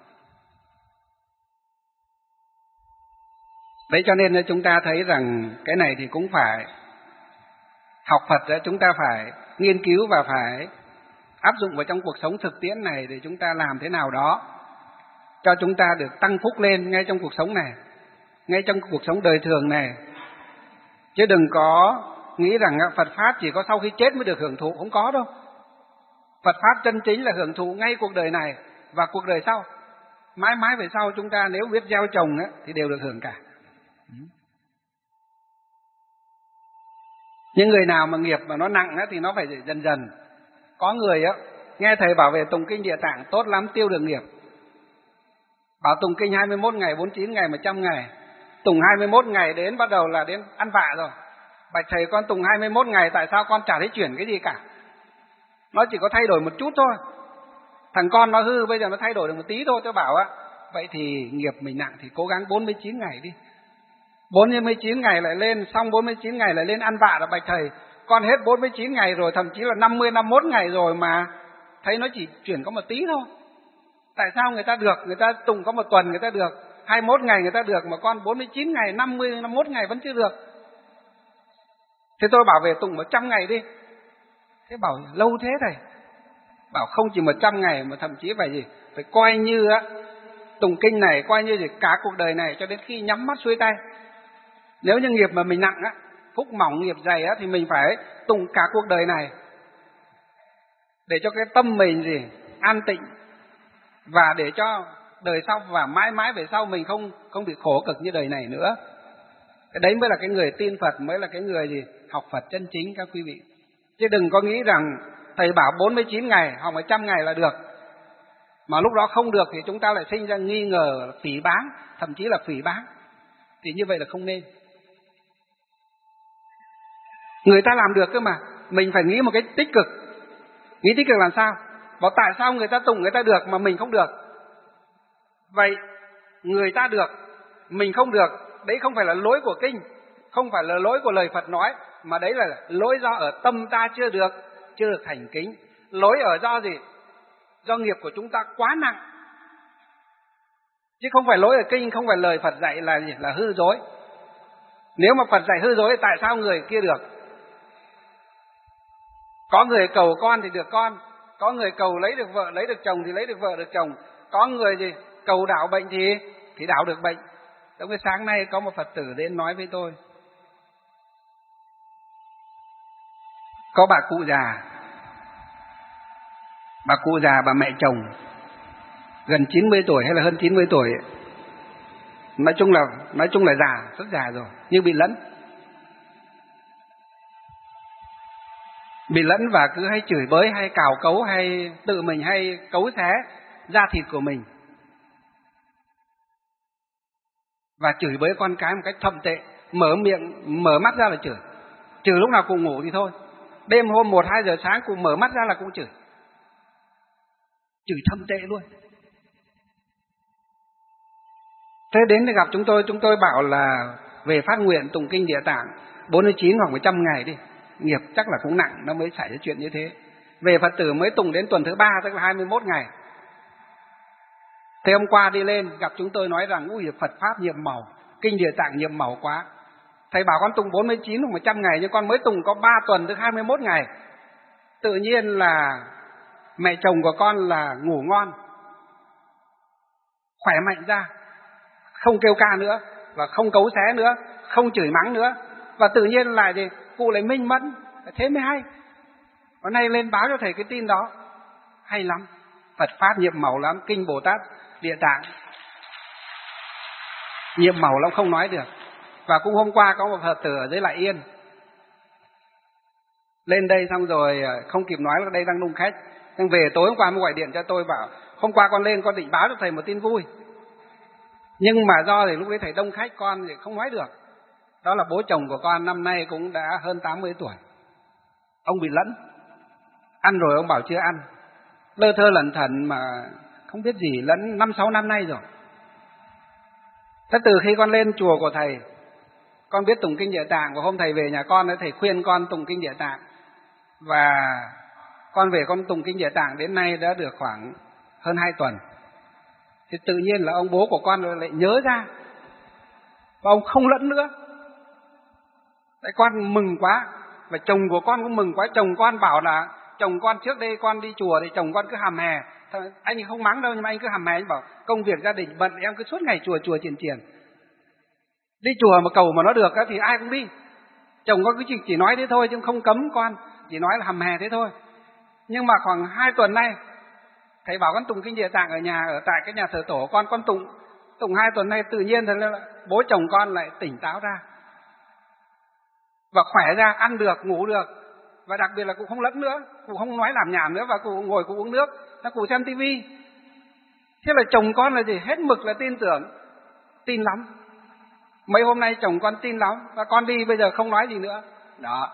Đấy, cho nên chúng ta thấy rằng cái này thì cũng phải học Phật, chúng ta phải nghiên cứu và phải áp dụng vào trong cuộc sống thực tiễn này để chúng ta làm thế nào đó cho chúng ta được tăng phúc lên ngay trong cuộc sống này, ngay trong cuộc sống đời thường này. Chứ đừng có nghĩ rằng Phật Pháp chỉ có sau khi chết mới được hưởng thụ, không có đâu. Phật Pháp chân chính là hưởng thụ ngay cuộc đời này và cuộc đời sau. Mãi mãi về sau chúng ta nếu biết gieo trồng thì đều được hưởng cả. Những người nào mà nghiệp mà nó nặng thì nó phải dần dần. Có người á nghe thầy bảo về tụng kinh Địa Tạng tốt lắm, tiêu được nghiệp. Bảo tụng kinh hai mươi mốt ngày, bốn mươi chín ngày, một trăm ngày. Tụng hai mươi mốt ngày đến bắt đầu là đến ăn vạ rồi. Bạch thầy, con tụng hai mươi mốt ngày tại sao con chả thấy chuyển cái gì cả? Nó chỉ có thay đổi một chút thôi. Thằng con nó hư bây giờ nó thay đổi được một tí thôi. Tôi bảo á, vậy thì nghiệp mình nặng thì cố gắng bốn mươi chín ngày đi. bốn mươi chín ngày lại lên, xong bốn mươi chín ngày lại lên ăn vạ là bạch thầy, con hết bốn mươi chín ngày rồi, thậm chí là năm mươi, năm mươi mốt ngày rồi mà thấy nó chỉ chuyển có một tí thôi. Tại sao người ta được, người ta tụng có một tuần người ta được, hai mươi mốt ngày người ta được, mà con bốn mươi chín ngày, năm mươi, năm mươi mốt ngày vẫn chưa được. Thế tôi bảo về tụng một trăm ngày đi. Thế bảo lâu thế thầy. Bảo không chỉ một trăm ngày mà thậm chí phải gì, phải coi như á, tụng kinh này coi như gì cả cuộc đời này cho đến khi nhắm mắt xuôi tay. Nếu như nghiệp mà mình nặng á, phúc mỏng nghiệp dày á, thì mình phải tụng cả cuộc đời này để cho cái tâm mình gì an tịnh, và để cho đời sau và mãi mãi về sau mình không không bị khổ cực như đời này nữa. Cái đấy mới là cái người tin Phật, mới là cái người gì học Phật chân chính các quý vị. Chứ đừng có nghĩ rằng thầy bảo bốn mươi chín ngày hoặc một trăm ngày là được. Mà lúc đó không được thì chúng ta lại sinh ra nghi ngờ, phỉ báng, thậm chí là phỉ báng. Thì như vậy là không nên. Người ta làm được cơ mà, mình phải nghĩ một cái tích cực. Nghĩ tích cực làm sao? Bảo tại sao người ta tụng người ta được mà mình không được? Vậy người ta được, mình không được, đấy không phải là lỗi của kinh, không phải là lỗi của lời Phật nói, mà đấy là lỗi do ở tâm ta chưa được, chưa được thành kính. Lỗi ở do gì? Do nghiệp của chúng ta quá nặng. Chứ không phải lỗi ở kinh, không phải lời Phật dạy là gì? Là hư dối. Nếu mà Phật dạy hư dối, tại sao người kia được? Có người cầu con thì được con, có người cầu lấy được vợ, lấy được chồng thì lấy được vợ, được chồng. Có người gì? Cầu đảo bệnh thì thì đảo được bệnh. Trong cái sáng nay có một Phật tử đến nói với tôi, có bà cụ già, bà cụ già bà mẹ chồng gần chín mươi tuổi hay là hơn chín mươi tuổi, nói chung là nói chung là già, rất già rồi, nhưng bị lẫn, bị lẫn và cứ hay chửi bới, hay cào cấu, hay tự mình hay cấu xé da thịt của mình, và chửi bới con cái một cách thậm tệ, mở miệng mở mắt ra là chửi, trừ lúc nào cùng ngủ thì thôi. Đêm hôm một hai giờ sáng cùng mở mắt ra là cũng chửi, chửi thâm tệ luôn. Thế đến thì gặp chúng tôi, chúng tôi bảo là về phát nguyện tụng kinh Địa Tạng bốn mươi chín hoặc một trăm ngày đi, nghiệp chắc là cũng nặng nó mới xảy ra chuyện như thế. Về Phật tử mới tụng đến tuần thứ ba, tức là hai mươi mốt ngày. Thế hôm qua đi lên gặp chúng tôi nói rằng ui Phật Pháp nhiệm màu, kinh Địa Tạng nhiệm màu quá. Thầy bảo con tụng bốn mươi chín hoặc một trăm ngày, nhưng con mới tụng có ba tuần tức hai mươi mốt ngày. Tự nhiên là mẹ chồng của con là ngủ ngon, khỏe mạnh ra, không kêu ca nữa, và không cấu xé nữa, không chửi mắng nữa. Và tự nhiên lại thì cụ lại minh mẫn, thế mới hay. Hôm nay lên báo cho thầy cái tin đó, hay lắm. Phật Pháp nhiệm màu lắm, kinh Bồ Tát Địa Tạng nhiệm màu lắm không nói được. Và cũng hôm qua có một Phật tử ở dưới Lại Yên lên đây xong rồi không kịp nói là đây đang đông khách, nhưng về tối hôm qua mới gọi điện cho tôi bảo hôm qua con lên con định báo cho thầy một tin vui, nhưng mà do thì lúc đấy thầy đông khách con thì không nói được. Đó là bố chồng của con năm nay cũng đã hơn tám mươi tuổi, ông bị lẫn, ăn rồi ông bảo chưa ăn, lơ thơ lẩn thẩn mà không biết gì, lẫn năm sáu năm nay rồi. Thế từ khi con lên chùa của thầy, con biết tụng kinh Địa Tạng, và hôm thầy về nhà con thầy khuyên con tụng kinh Địa Tạng, và con về con tụng kinh Địa Tạng đến nay đã được khoảng hơn hai tuần. Thì tự nhiên là ông bố của con lại nhớ ra, và ông không lẫn nữa. Tại con mừng quá, và chồng của con cũng mừng quá. Chồng con bảo là chồng con trước đây con đi chùa thì chồng con cứ hàm hè, anh không mắng đâu nhưng mà anh cứ hàm hè, anh bảo công việc gia đình bận, em cứ suốt ngày chùa chùa triền triền. Đi chùa mà cầu mà nó được thì ai cũng đi. Chồng con cứ chỉ, chỉ nói thế thôi chứ không cấm con, chỉ nói là hàm hè thế thôi. Nhưng mà khoảng hai tuần nay thầy bảo con tụng kinh Địa Tạng ở nhà, ở tại cái nhà thờ tổ con, con tụng tụng hai tuần nay tự nhiên là bố chồng con lại tỉnh táo ra và khỏe ra, ăn được, ngủ được, và đặc biệt là cụ không lẫn nữa, cụ không nói làm nhảm nữa, và cụ ngồi cụ uống nước, nó cụ xem tivi. Thế là chồng con là gì? Hết mực là tin tưởng, tin lắm. Mấy hôm nay chồng con tin lắm, và con đi bây giờ không nói gì nữa. Đó.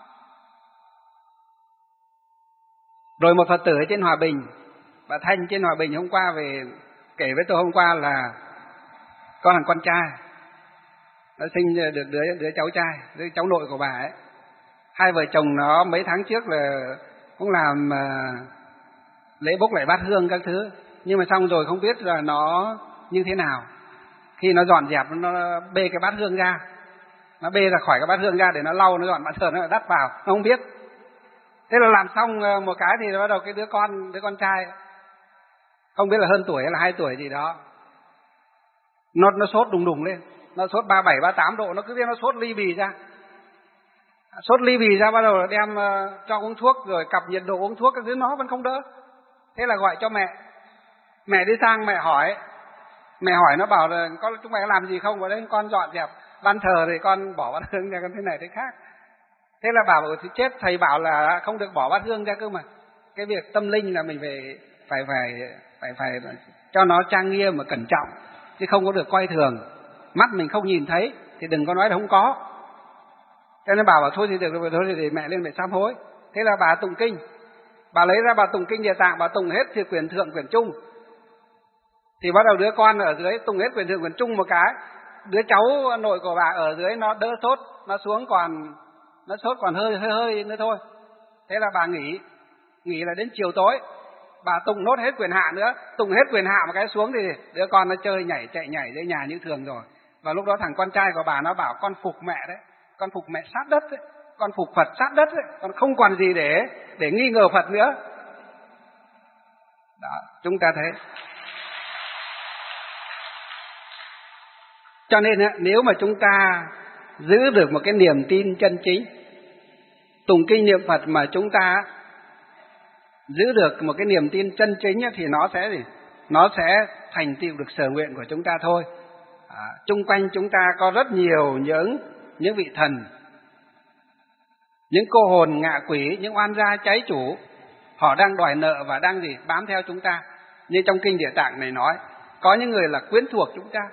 Rồi một Phật tử ở trên Hòa Bình, bà Thanh trên Hòa Bình hôm qua về kể với tôi hôm qua là con thằng con trai nó sinh được đứa đứa cháu trai, đứa cháu nội của bà ấy. Hai vợ chồng nó mấy tháng trước là cũng làm uh, lễ bốc lại bát hương các thứ, nhưng mà xong rồi không biết là nó như thế nào. Khi nó dọn dẹp, nó bê cái bát hương ra, nó bê ra khỏi cái bát hương ra để nó lau, nó dọn bàn thờ, nó đắp vào, nó không biết. Thế là làm xong một cái thì bắt đầu cái đứa con, đứa con trai không biết là hơn tuổi hay là hai tuổi gì đó, nó nó sốt đùng đùng lên, nó sốt ba bảy ba tám độ, nó cứ biết nó sốt ly bì ra, sốt ly bì ra, bắt đầu đem uh, cho uống thuốc, rồi cặp nhiệt độ uống thuốc, cái thứ nó vẫn không đỡ. Thế là gọi cho mẹ, mẹ đi sang mẹ hỏi, mẹ hỏi nó bảo là con chúng mày làm gì không? Vào đấy con dọn dẹp ban thờ thì con bỏ bát hương ra, con thế này thế khác. Thế là bảo thì chết, thầy bảo là không được bỏ bát hương ra cơ mà. Cái việc tâm linh là mình phải phải phải phải phải cho nó trang nghiêm và cẩn trọng, chứ không có được coi thường. Mắt mình không nhìn thấy thì đừng có nói là không có. Cho nên bảo bảo thôi thì được rồi, thôi thì để mẹ lên mẹ sám hối. Thế là bà tụng kinh, bà lấy ra bà tụng kinh Địa Tạng, bà tụng hết thì quyển thượng quyển trung. Thì bắt đầu đứa con ở dưới tụng hết quyển thượng quyển trung một cái, đứa cháu nội của bà ở dưới nó đỡ sốt, nó xuống còn nó sốt còn hơi hơi hơi nữa thôi. Thế là bà nghỉ, nghỉ là đến chiều tối, bà tụng nốt hết quyển hạ nữa, tụng hết quyển hạ một cái xuống thì đứa con nó chơi nhảy chạy nhảy dưới nhà như thường rồi. Và lúc đó thằng con trai của bà nó bảo con phục mẹ đấy, con phục mẹ sát đất đấy, con phục Phật sát đất đấy, con không còn gì để để nghi ngờ Phật nữa. Đó, chúng ta thấy. Cho nên nếu mà chúng ta giữ được một cái niềm tin chân chính, tụng kinh niệm Phật mà chúng ta giữ được một cái niềm tin chân chính thì nó sẽ gì? Nó sẽ thành tựu được sở nguyện của chúng ta thôi. À, chung quanh chúng ta có rất nhiều những những vị thần, những cô hồn ngạ quỷ, những oan gia cháy chủ, họ đang đòi nợ và đang gì bám theo chúng ta. Như trong kinh Địa Tạng này nói, có những người là quyến thuộc chúng ta,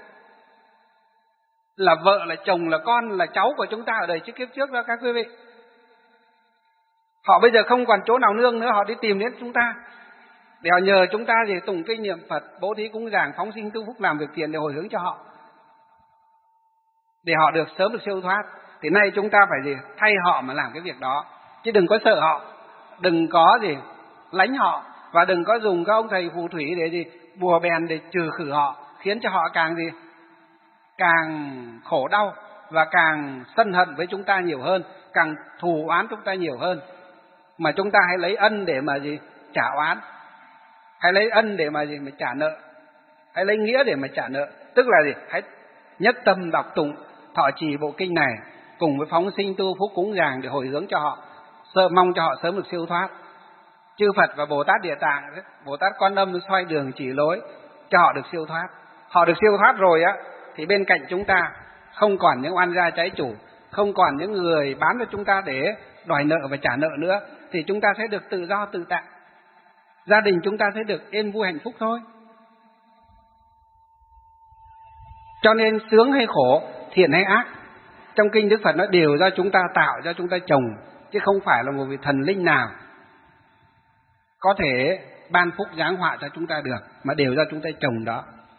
là vợ, là chồng, là con, là cháu của chúng ta ở đời trước kiếp trước đó các quý vị. Họ bây giờ không còn chỗ nào nương nữa, họ đi tìm đến chúng ta để họ nhờ chúng ta gì tụng kinh niệm Phật, bố thí cúng dường, phóng sinh tu phúc, làm việc thiện để hồi hướng cho họ, để họ được sớm được siêu thoát. Thì nay chúng ta phải gì thay họ mà làm cái việc đó, chứ đừng có sợ họ, đừng có gì lánh họ, và đừng có dùng các ông thầy phù thủy để gì bùa bèn để trừ khử họ, khiến cho họ càng gì càng khổ đau và càng sân hận với chúng ta nhiều hơn, càng thù oán chúng ta nhiều hơn. Mà chúng ta hãy lấy ân để mà gì trả oán, hãy lấy ân để mà gì mà trả nợ, hãy lấy nghĩa để mà trả nợ. Tức là gì hãy nhất tâm đọc tụng thọ trì bộ kinh này cùng với phóng sinh tu phúc cúng dường để hồi hướng cho họ, sợ mong cho họ sớm được siêu thoát. Chư Phật và Bồ Tát Địa Tạng, Bồ Tát Quan Âm xoay đường chỉ lối cho họ được siêu thoát. Họ được siêu thoát rồi á thì bên cạnh chúng ta không còn những oan gia trái chủ, không còn những người bán cho chúng ta để đòi nợ và trả nợ nữa, thì chúng ta sẽ được tự do tự tại, gia đình chúng ta sẽ được yên vui hạnh phúc thôi. Cho nên sướng hay khổ, thiện hay ác, trong kinh Đức Phật nó đều do chúng ta tạo, do chúng ta trồng, chứ không phải là một vị thần linh nào có thể ban phúc giáng họa cho chúng ta được, mà đều do chúng ta trồng đó.